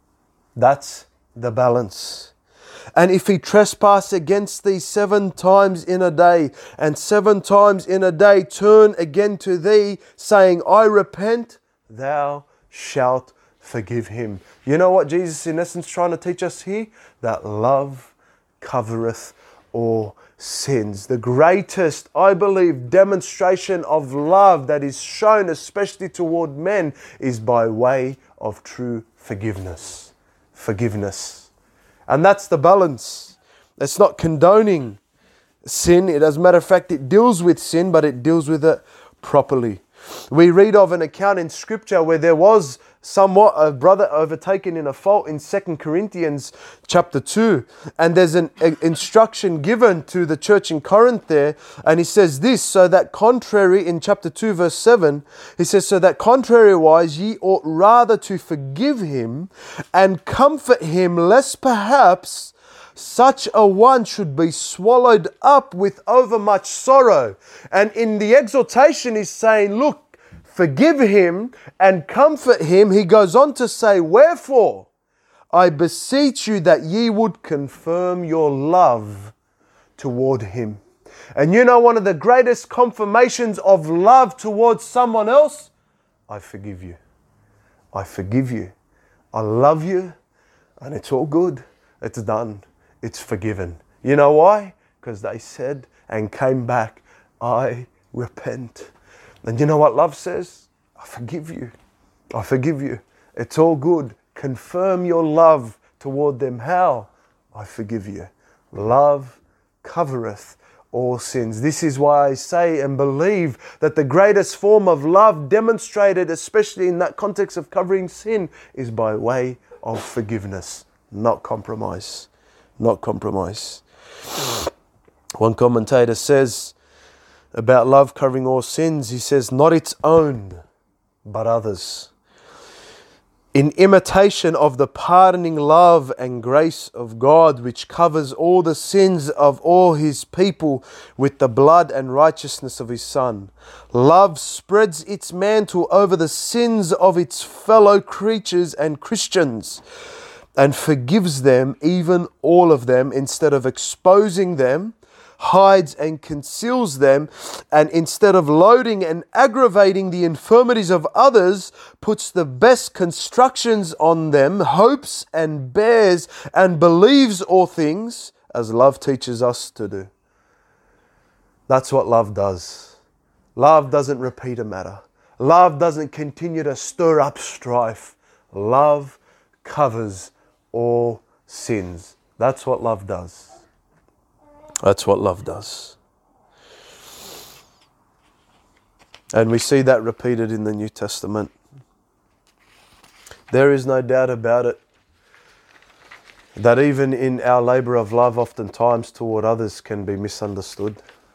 That's the balance. And if he trespass against thee seven times in a day, and seven times in a day turn again to thee, saying, I repent, thou shalt forgive him. You know what Jesus in essence trying to teach us here? That love covereth all sins. The greatest, I believe, demonstration of love that is shown, especially toward men, is by way of true forgiveness. Forgiveness. And that's the balance. It's not condoning sin. It, as a matter of fact, it deals with sin, but it deals with it properly. We read of an account in Scripture where there was somewhat a brother overtaken in a fault in Second Corinthians chapter two. And there's an a, instruction given to the church in Corinth there. And he says this, so that contrary, in chapter two verse seven, he says, so that contrariwise ye ought rather to forgive him and comfort him, lest perhaps such a one should be swallowed up with overmuch sorrow. And in the exhortation he's saying, look, forgive him and comfort him. He goes on to say, wherefore I beseech you that ye would confirm your love toward him. And you know one of the greatest confirmations of love towards someone else? I forgive you. I forgive you. I love you. And it's all good. It's done. It's forgiven. You know why? Because they said and came back, I repent. And you know what love says? I forgive you. I forgive you. It's all good. Confirm your love toward them. How? I forgive you. Love covereth all sins. This is why I say and believe that the greatest form of love demonstrated, especially in that context of covering sin, is by way of forgiveness, not compromise. Not compromise. One commentator says about love covering all sins, he says, not its own, but others. In imitation of the pardoning love and grace of God, which covers all the sins of all his people with the blood and righteousness of his Son. Love spreads its mantle over the sins of its fellow creatures and Christians, and forgives them, even all of them, instead of exposing them, hides and conceals them, and instead of loading and aggravating the infirmities of others, puts the best constructions on them, hopes and bears and believes all things, as love teaches us to do. That's what love does. Love doesn't repeat a matter. Love doesn't continue to stir up strife. Love covers all sins. That's what love does. That's what love does. And we see that repeated in the New Testament. There is no doubt about it that even in our labour of love, oftentimes toward others can be misunderstood.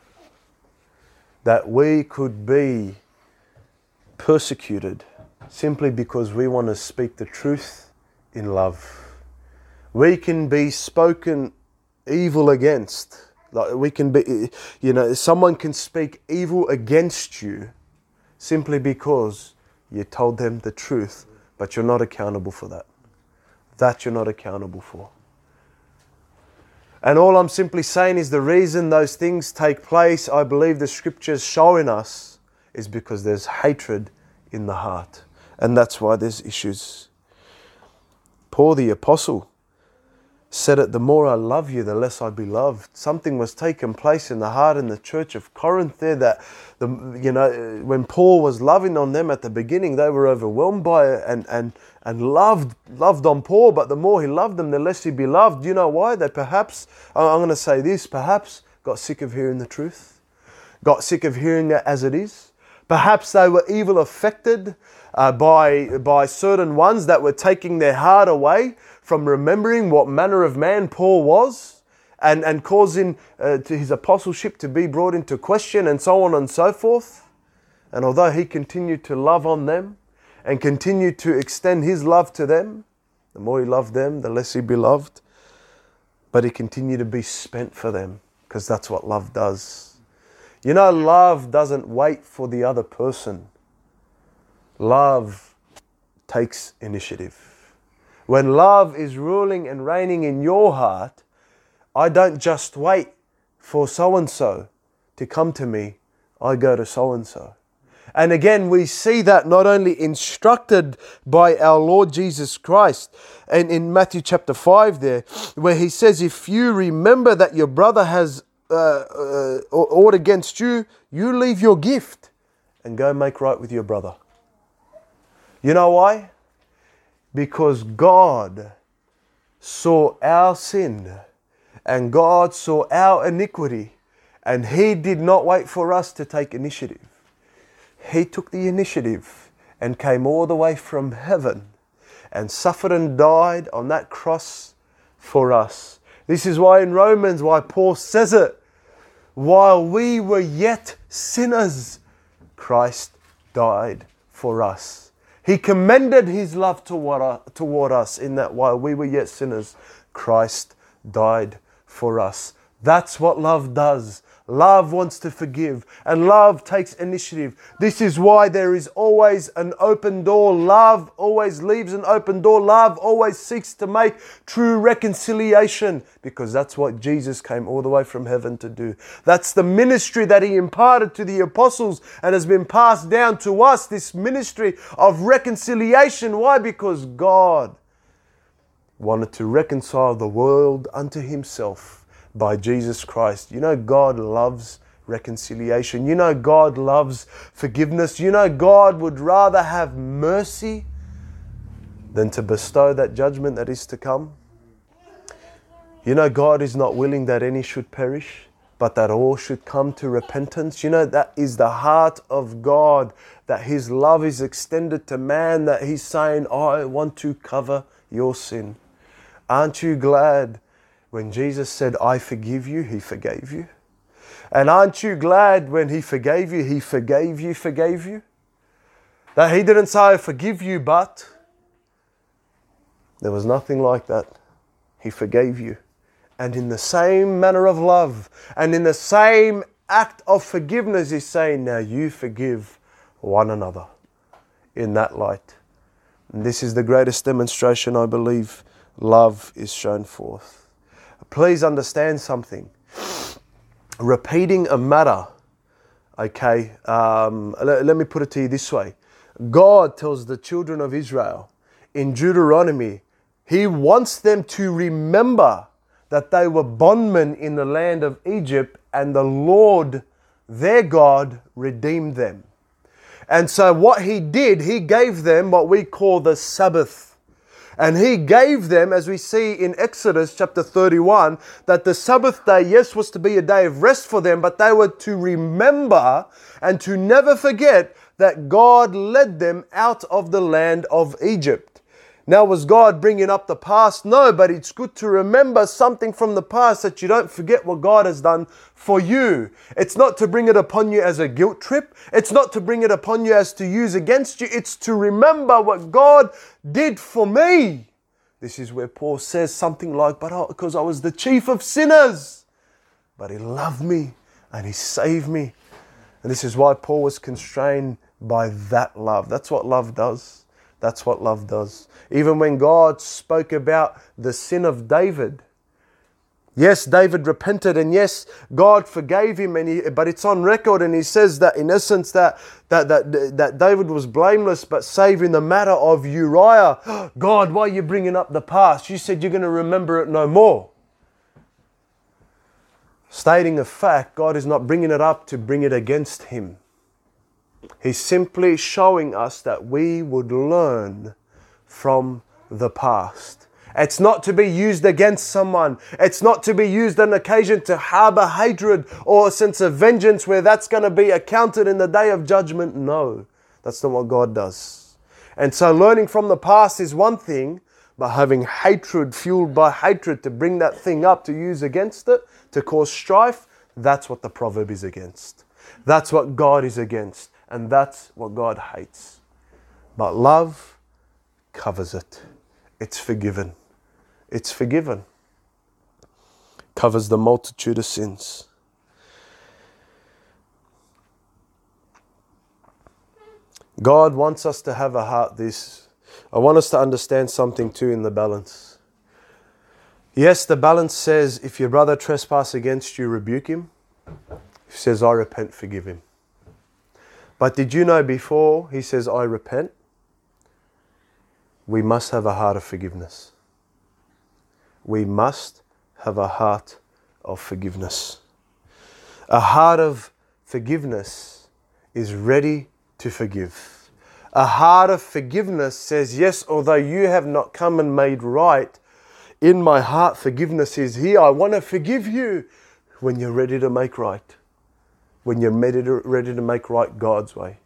That we could be persecuted simply because we want to speak the truth in love. We can be spoken evil against Like we can be, you know, someone can speak evil against you simply because you told them the truth, but you're not accountable for that. That you're not accountable for. And all I'm simply saying is the reason those things take place, I believe the scriptures showing us, is because there's hatred in the heart. And that's why there's issues. Paul the apostle said it, the more I love you, the less I be loved. Something was taking place in the heart in the church of Corinth there that, the, you know, when Paul was loving on them at the beginning, they were overwhelmed by it and, and, and loved, loved on Paul. But the more he loved them, the less he be loved. Do you know why? They perhaps, I'm going to say this, perhaps got sick of hearing the truth. Got sick of hearing it as it is. Perhaps they were evil affected uh, by, by certain ones that were taking their heart away from remembering what manner of man Paul was and, and causing uh, to his apostleship to be brought into question and so on and so forth. And although he continued to love on them and continued to extend his love to them, the more he loved them, the less he be loved. But he continued to be spent for them because that's what love does. You know, love doesn't wait for the other person. Love takes initiative. When love is ruling and reigning in your heart, I don't just wait for so-and-so to come to me. I go to so-and-so. And again, we see that not only instructed by our Lord Jesus Christ, and in Matthew chapter five there, where he says, if you remember that your brother has uh, uh, aught against you, you leave your gift and go make right with your brother. You know why? Because God saw our sin and God saw our iniquity, and He did not wait for us to take initiative. He took the initiative and came all the way from heaven and suffered and died on that cross for us. This is why in Romans, why Paul says it, while we were yet sinners, Christ died for us. He commended His love toward, toward us in that while we were yet sinners, Christ died for us. That's what love does. Love wants to forgive, and love takes initiative. This is why there is always an open door. Love always leaves an open door. Love always seeks to make true reconciliation, because that's what Jesus came all the way from heaven to do. That's the ministry that He imparted to the apostles and has been passed down to us, this ministry of reconciliation. Why? Because God wanted to reconcile the world unto Himself by Jesus Christ. You know, God loves reconciliation. You know, God loves forgiveness. You know, God would rather have mercy than to bestow that judgment that is to come. You know, God is not willing that any should perish, but that all should come to repentance. You know, that is the heart of God, that His love is extended to man, that He's saying, I want to cover your sin. Aren't you glad when Jesus said, I forgive you, He forgave you? And aren't you glad when He forgave you, He forgave you, forgave you? That He didn't say, I forgive you, but there was nothing like that. He forgave you. And in the same manner of love and in the same act of forgiveness, He's saying, now you forgive one another in that light. And this is the greatest demonstration, I believe, love is shown forth. Please understand something. Repeating a matter, okay, um, let, let me put it to you this way. God tells the children of Israel in Deuteronomy, He wants them to remember that they were bondmen in the land of Egypt and the Lord, their God, redeemed them. And so what He did, He gave them what we call the Sabbath. And He gave them, as we see in Exodus chapter thirty-one, that the Sabbath day, yes, was to be a day of rest for them, but they were to remember and to never forget that God led them out of the land of Egypt. Now, was God bringing up the past? No, but it's good to remember something from the past that you don't forget what God has done for you. It's not to bring it upon you as a guilt trip. It's not to bring it upon you as to use against you. It's to remember what God did for me. This is where Paul says something like, but because I was the chief of sinners, but He loved me and He saved me. And this is why Paul was constrained by that love. That's what love does. That's what love does. Even when God spoke about the sin of David, yes, David repented, and yes, God forgave him, and he, but it's on record, and he says that in essence that, that, that, that David was blameless, but save in the matter of Uriah. God, why are you bringing up the past? You said you're going to remember it no more. Stating a fact, God is not bringing it up to bring it against him. He's simply showing us that we would learn from the past. It's not to be used against someone. It's not to be used on occasion to harbor hatred or a sense of vengeance where that's going to be accounted in the day of judgment. No, that's not what God does. And so learning from the past is one thing, but having hatred fueled by hatred to bring that thing up to use against it, to cause strife, that's what the proverb is against. That's what God is against. And that's what God hates. But love covers it. It's forgiven. It's forgiven. Covers the multitude of sins. God wants us to have a heart this. I want us to understand something too in the balance. Yes, the balance says if your brother trespass against you, rebuke him. He says, I repent, forgive him. But did you know before he says, I repent, we must have a heart of forgiveness. We must have a heart of forgiveness. A heart of forgiveness is ready to forgive. A heart of forgiveness says, yes, although you have not come and made right, in my heart forgiveness is here. I want to forgive you when you're ready to make right. When you're ready to, ready to make right God's way.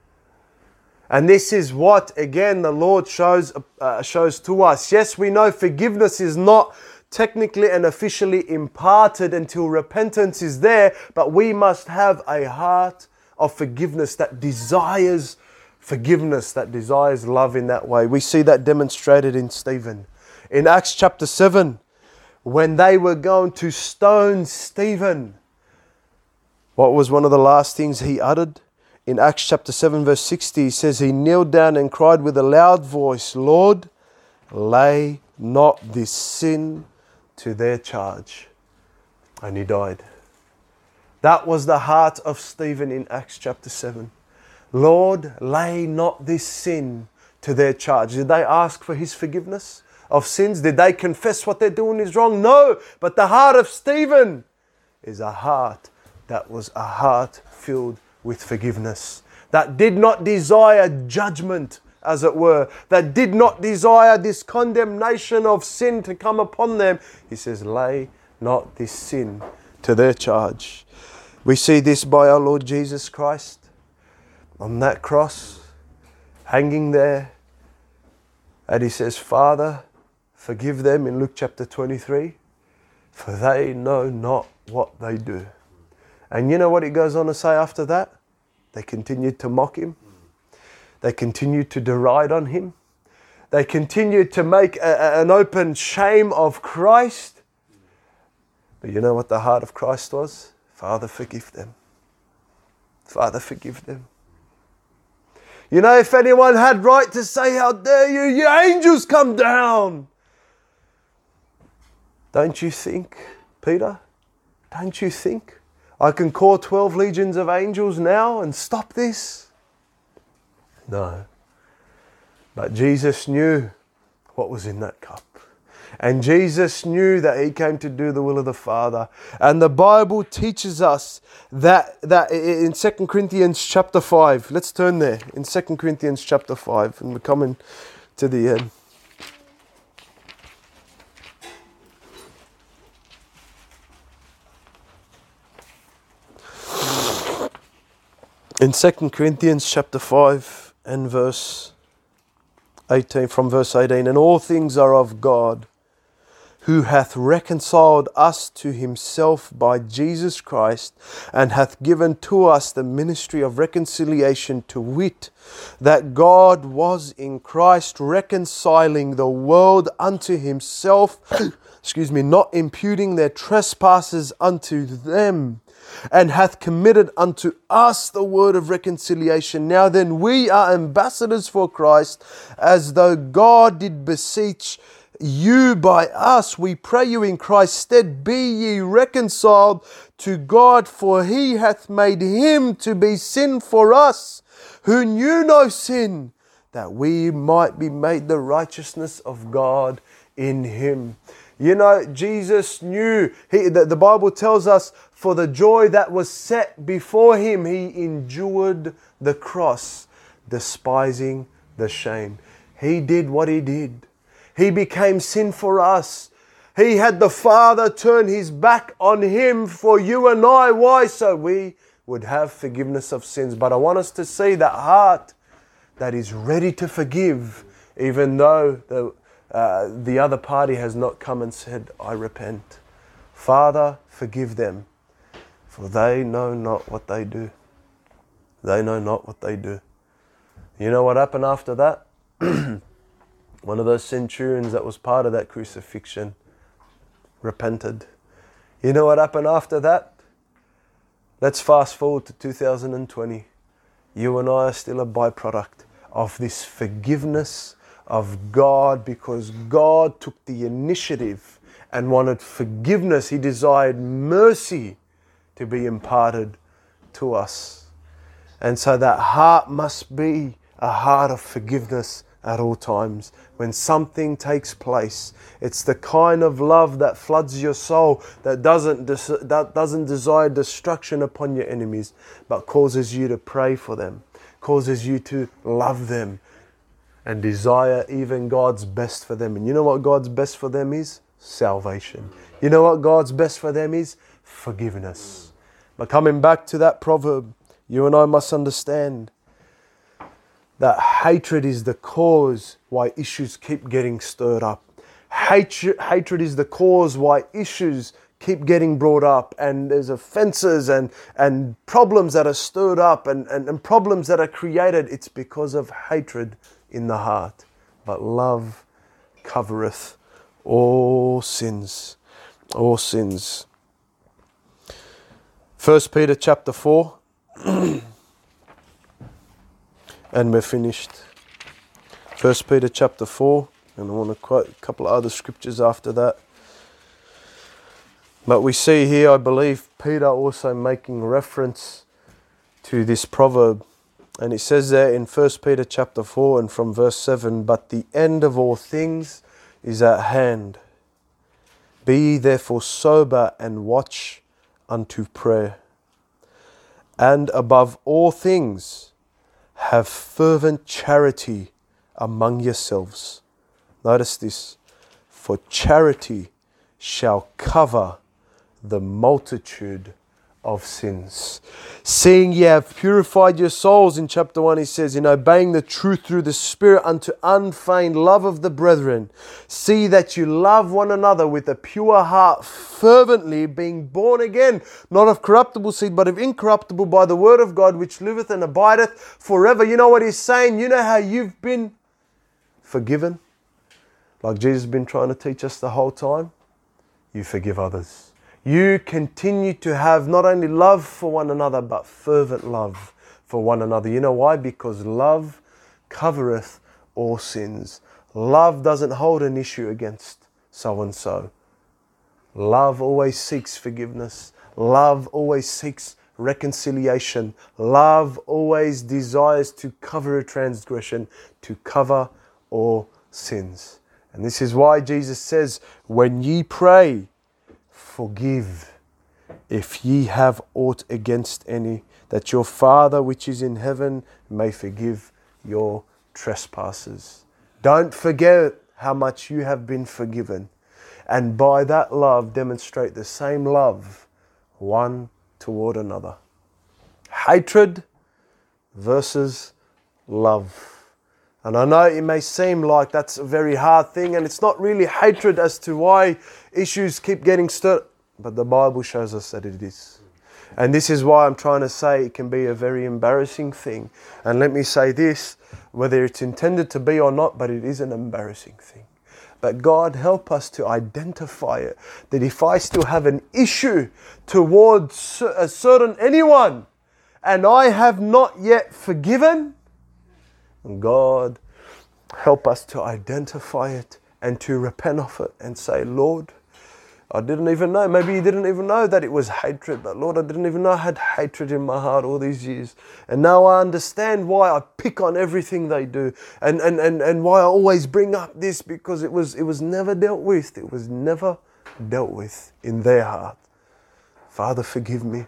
And this is what, again, the Lord shows, uh, shows to us. Yes, we know forgiveness is not technically and officially imparted until repentance is there, but we must have a heart of forgiveness that desires forgiveness, that desires love in that way. We see that demonstrated in Stephen. In Acts chapter seven, when they were going to stone Stephen, what was one of the last things he uttered? In Acts chapter seven verse sixty, he says, he kneeled down and cried with a loud voice, Lord, lay not this sin to their charge. And he died. That was the heart of Stephen in Acts chapter seven. Lord, lay not this sin to their charge. Did they ask for his forgiveness of sins? Did they confess what they're doing is wrong? No, but the heart of Stephen is a heart that was a heart filled with forgiveness, that did not desire judgment, as it were, that did not desire this condemnation of sin to come upon them. He says, lay not this sin to their charge. We see this by our Lord Jesus Christ on that cross, hanging there, and he says, Father, forgive them in Luke chapter twenty-three, for they know not what they do. And you know what it goes on to say after that? They continued to mock him. They continued to deride on him. They continued to make a, a, an open shame of Christ. But you know what the heart of Christ was? Father, forgive them. Father, forgive them. You know, if anyone had right to say, how dare you, your angels come down. Don't you think, Peter? Don't you think I can call twelve legions of angels now and stop this? No. But Jesus knew what was in that cup. And Jesus knew that he came to do the will of the Father. And the Bible teaches us that, that in Second Corinthians chapter five, let's turn there, in Second Corinthians chapter five, and we're coming to the end. In Second Corinthians chapter five and verse eighteen, from verse eighteen, and all things are of God, who hath reconciled us to himself by Jesus Christ, and hath given to us the ministry of reconciliation, to wit, that God was in Christ reconciling the world unto himself, excuse me, not imputing their trespasses unto them, and hath committed unto us the word of reconciliation. Now then, we are ambassadors for Christ, as though God did beseech you by us. We pray you in Christ's stead, be ye reconciled to God, for he hath made him to be sin for us, who knew no sin, that we might be made the righteousness of God in him. You know, Jesus knew, he, the, the Bible tells us, for the joy that was set before him, he endured the cross, despising the shame. He did what he did. He became sin for us. He had the Father turn his back on him for you and I. Why? So we would have forgiveness of sins. But I want us to see that heart that is ready to forgive, even though the Uh, the other party has not come and said, I repent. Father, forgive them, for they know not what they do. They know not what they do. You know what happened after that? One of those centurions that was part of that crucifixion repented. You know what happened after that? Let's fast forward to two thousand twenty. You and I are still a byproduct of this forgiveness of God, because God took the initiative and wanted forgiveness. He desired mercy to be imparted to us. And so that heart must be a heart of forgiveness at all times. When something takes place, it's the kind of love that floods your soul, that doesn't, des- that doesn't desire destruction upon your enemies, but causes you to pray for them, causes you to love them, and desire even God's best for them. And you know what God's best for them is? Salvation. You know what God's best for them is? Forgiveness. But coming back to that proverb, you and I must understand that hatred is the cause why issues keep getting stirred up. Hatred, hatred is the cause why issues keep getting brought up, and there's offenses and, and problems that are stirred up and, and, and problems that are created. It's because of hatred in the heart. But love covereth all sins. All sins. First Peter chapter four. And we're finished. First Peter chapter four. And I want to quote a couple of other scriptures after that. But we see here, I believe, Peter also making reference to this proverb. And it says there in First Peter chapter four and from verse seven, but the end of all things is at hand. Be ye therefore sober and watch unto prayer. And above all things, have fervent charity among yourselves. Notice this. For charity shall cover the multitude of sins. Seeing ye have purified your souls, in chapter one he says, in obeying the truth through the Spirit unto unfeigned love of the brethren. See that you love one another with a pure heart fervently, being born again, not of corruptible seed, but of incorruptible, by the word of God, which liveth and abideth forever. You know what he's saying? You know how you've been forgiven? Like Jesus has been trying to teach us the whole time? You forgive others. You continue to have not only love for one another, but fervent love for one another. You know why? Because love covereth all sins. Love doesn't hold an issue against so-and-so. Love always seeks forgiveness. Love always seeks reconciliation. Love always desires to cover a transgression, to cover all sins. And this is why Jesus says, when ye pray, forgive if ye have aught against any, that your Father which is in heaven may forgive your trespasses. Don't forget how much you have been forgiven. And by that love, demonstrate the same love one toward another. Hatred versus love. And I know it may seem like that's a very hard thing, and it's not really hatred as to why issues keep getting stirred, but the Bible shows us that it is. And this is why I'm trying to say it can be a very embarrassing thing. And let me say this, whether it's intended to be or not, but it is an embarrassing thing. But God, help us to identify it. That if I still have an issue towards a certain anyone and I have not yet forgiven, God, help us to identify it and to repent of it and say, Lord, I didn't even know. Maybe you didn't even know that it was hatred. But Lord, I didn't even know I had hatred in my heart all these years. And now I understand why I pick on everything they do. And, and, and, and why I always bring up this, because it was, it was never dealt with. It was never dealt with in their heart. Father, forgive me.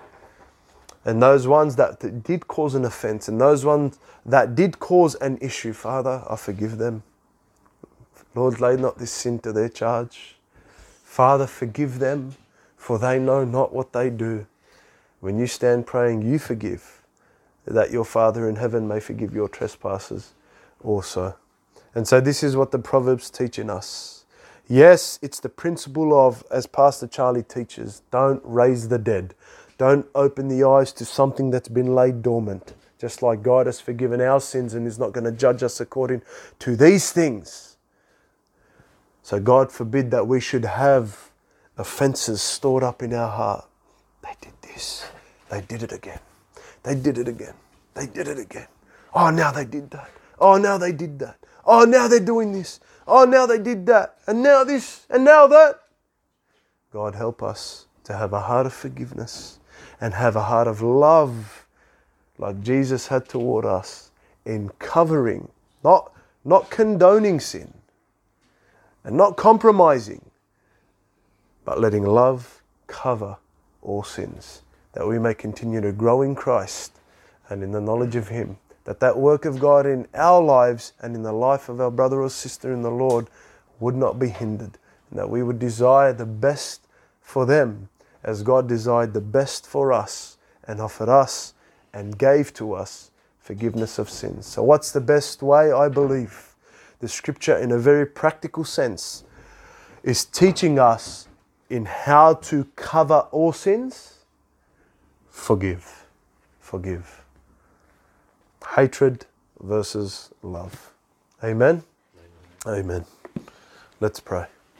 And those ones that, that did cause an offense, and those ones that did cause an issue, Father, I forgive them. Lord, lay not this sin to their charge. Father, forgive them, for they know not what they do. When you stand praying, you forgive, that your Father in heaven may forgive your trespasses also. And so this is what the Proverbs teaching us. Yes, it's the principle of, as Pastor Charlie teaches, don't raise the dead. Don't open the eyes to something that's been laid dormant. Just like God has forgiven our sins and is not going to judge us according to these things. So God forbid that we should have offences stored up in our heart. They did this. They did it again. They did it again. They did it again. Oh, now they did that. Oh, now they did that. Oh, now they're doing this. Oh, now they did that. And now this. And now that. God, help us to have a heart of forgiveness and have a heart of love like Jesus had toward us, in covering, not, not condoning sin, and not compromising, but letting love cover all sins, that we may continue to grow in Christ and in the knowledge of Him, that that work of God in our lives and in the life of our brother or sister in the Lord would not be hindered, and that we would desire the best for them as God desired the best for us and offered us and gave to us forgiveness of sins. So what's the best way? I believe the Scripture, in a very practical sense, is teaching us in how to cover all sins. Forgive. Forgive. Hatred versus love. Amen? Amen. Amen. Let's pray.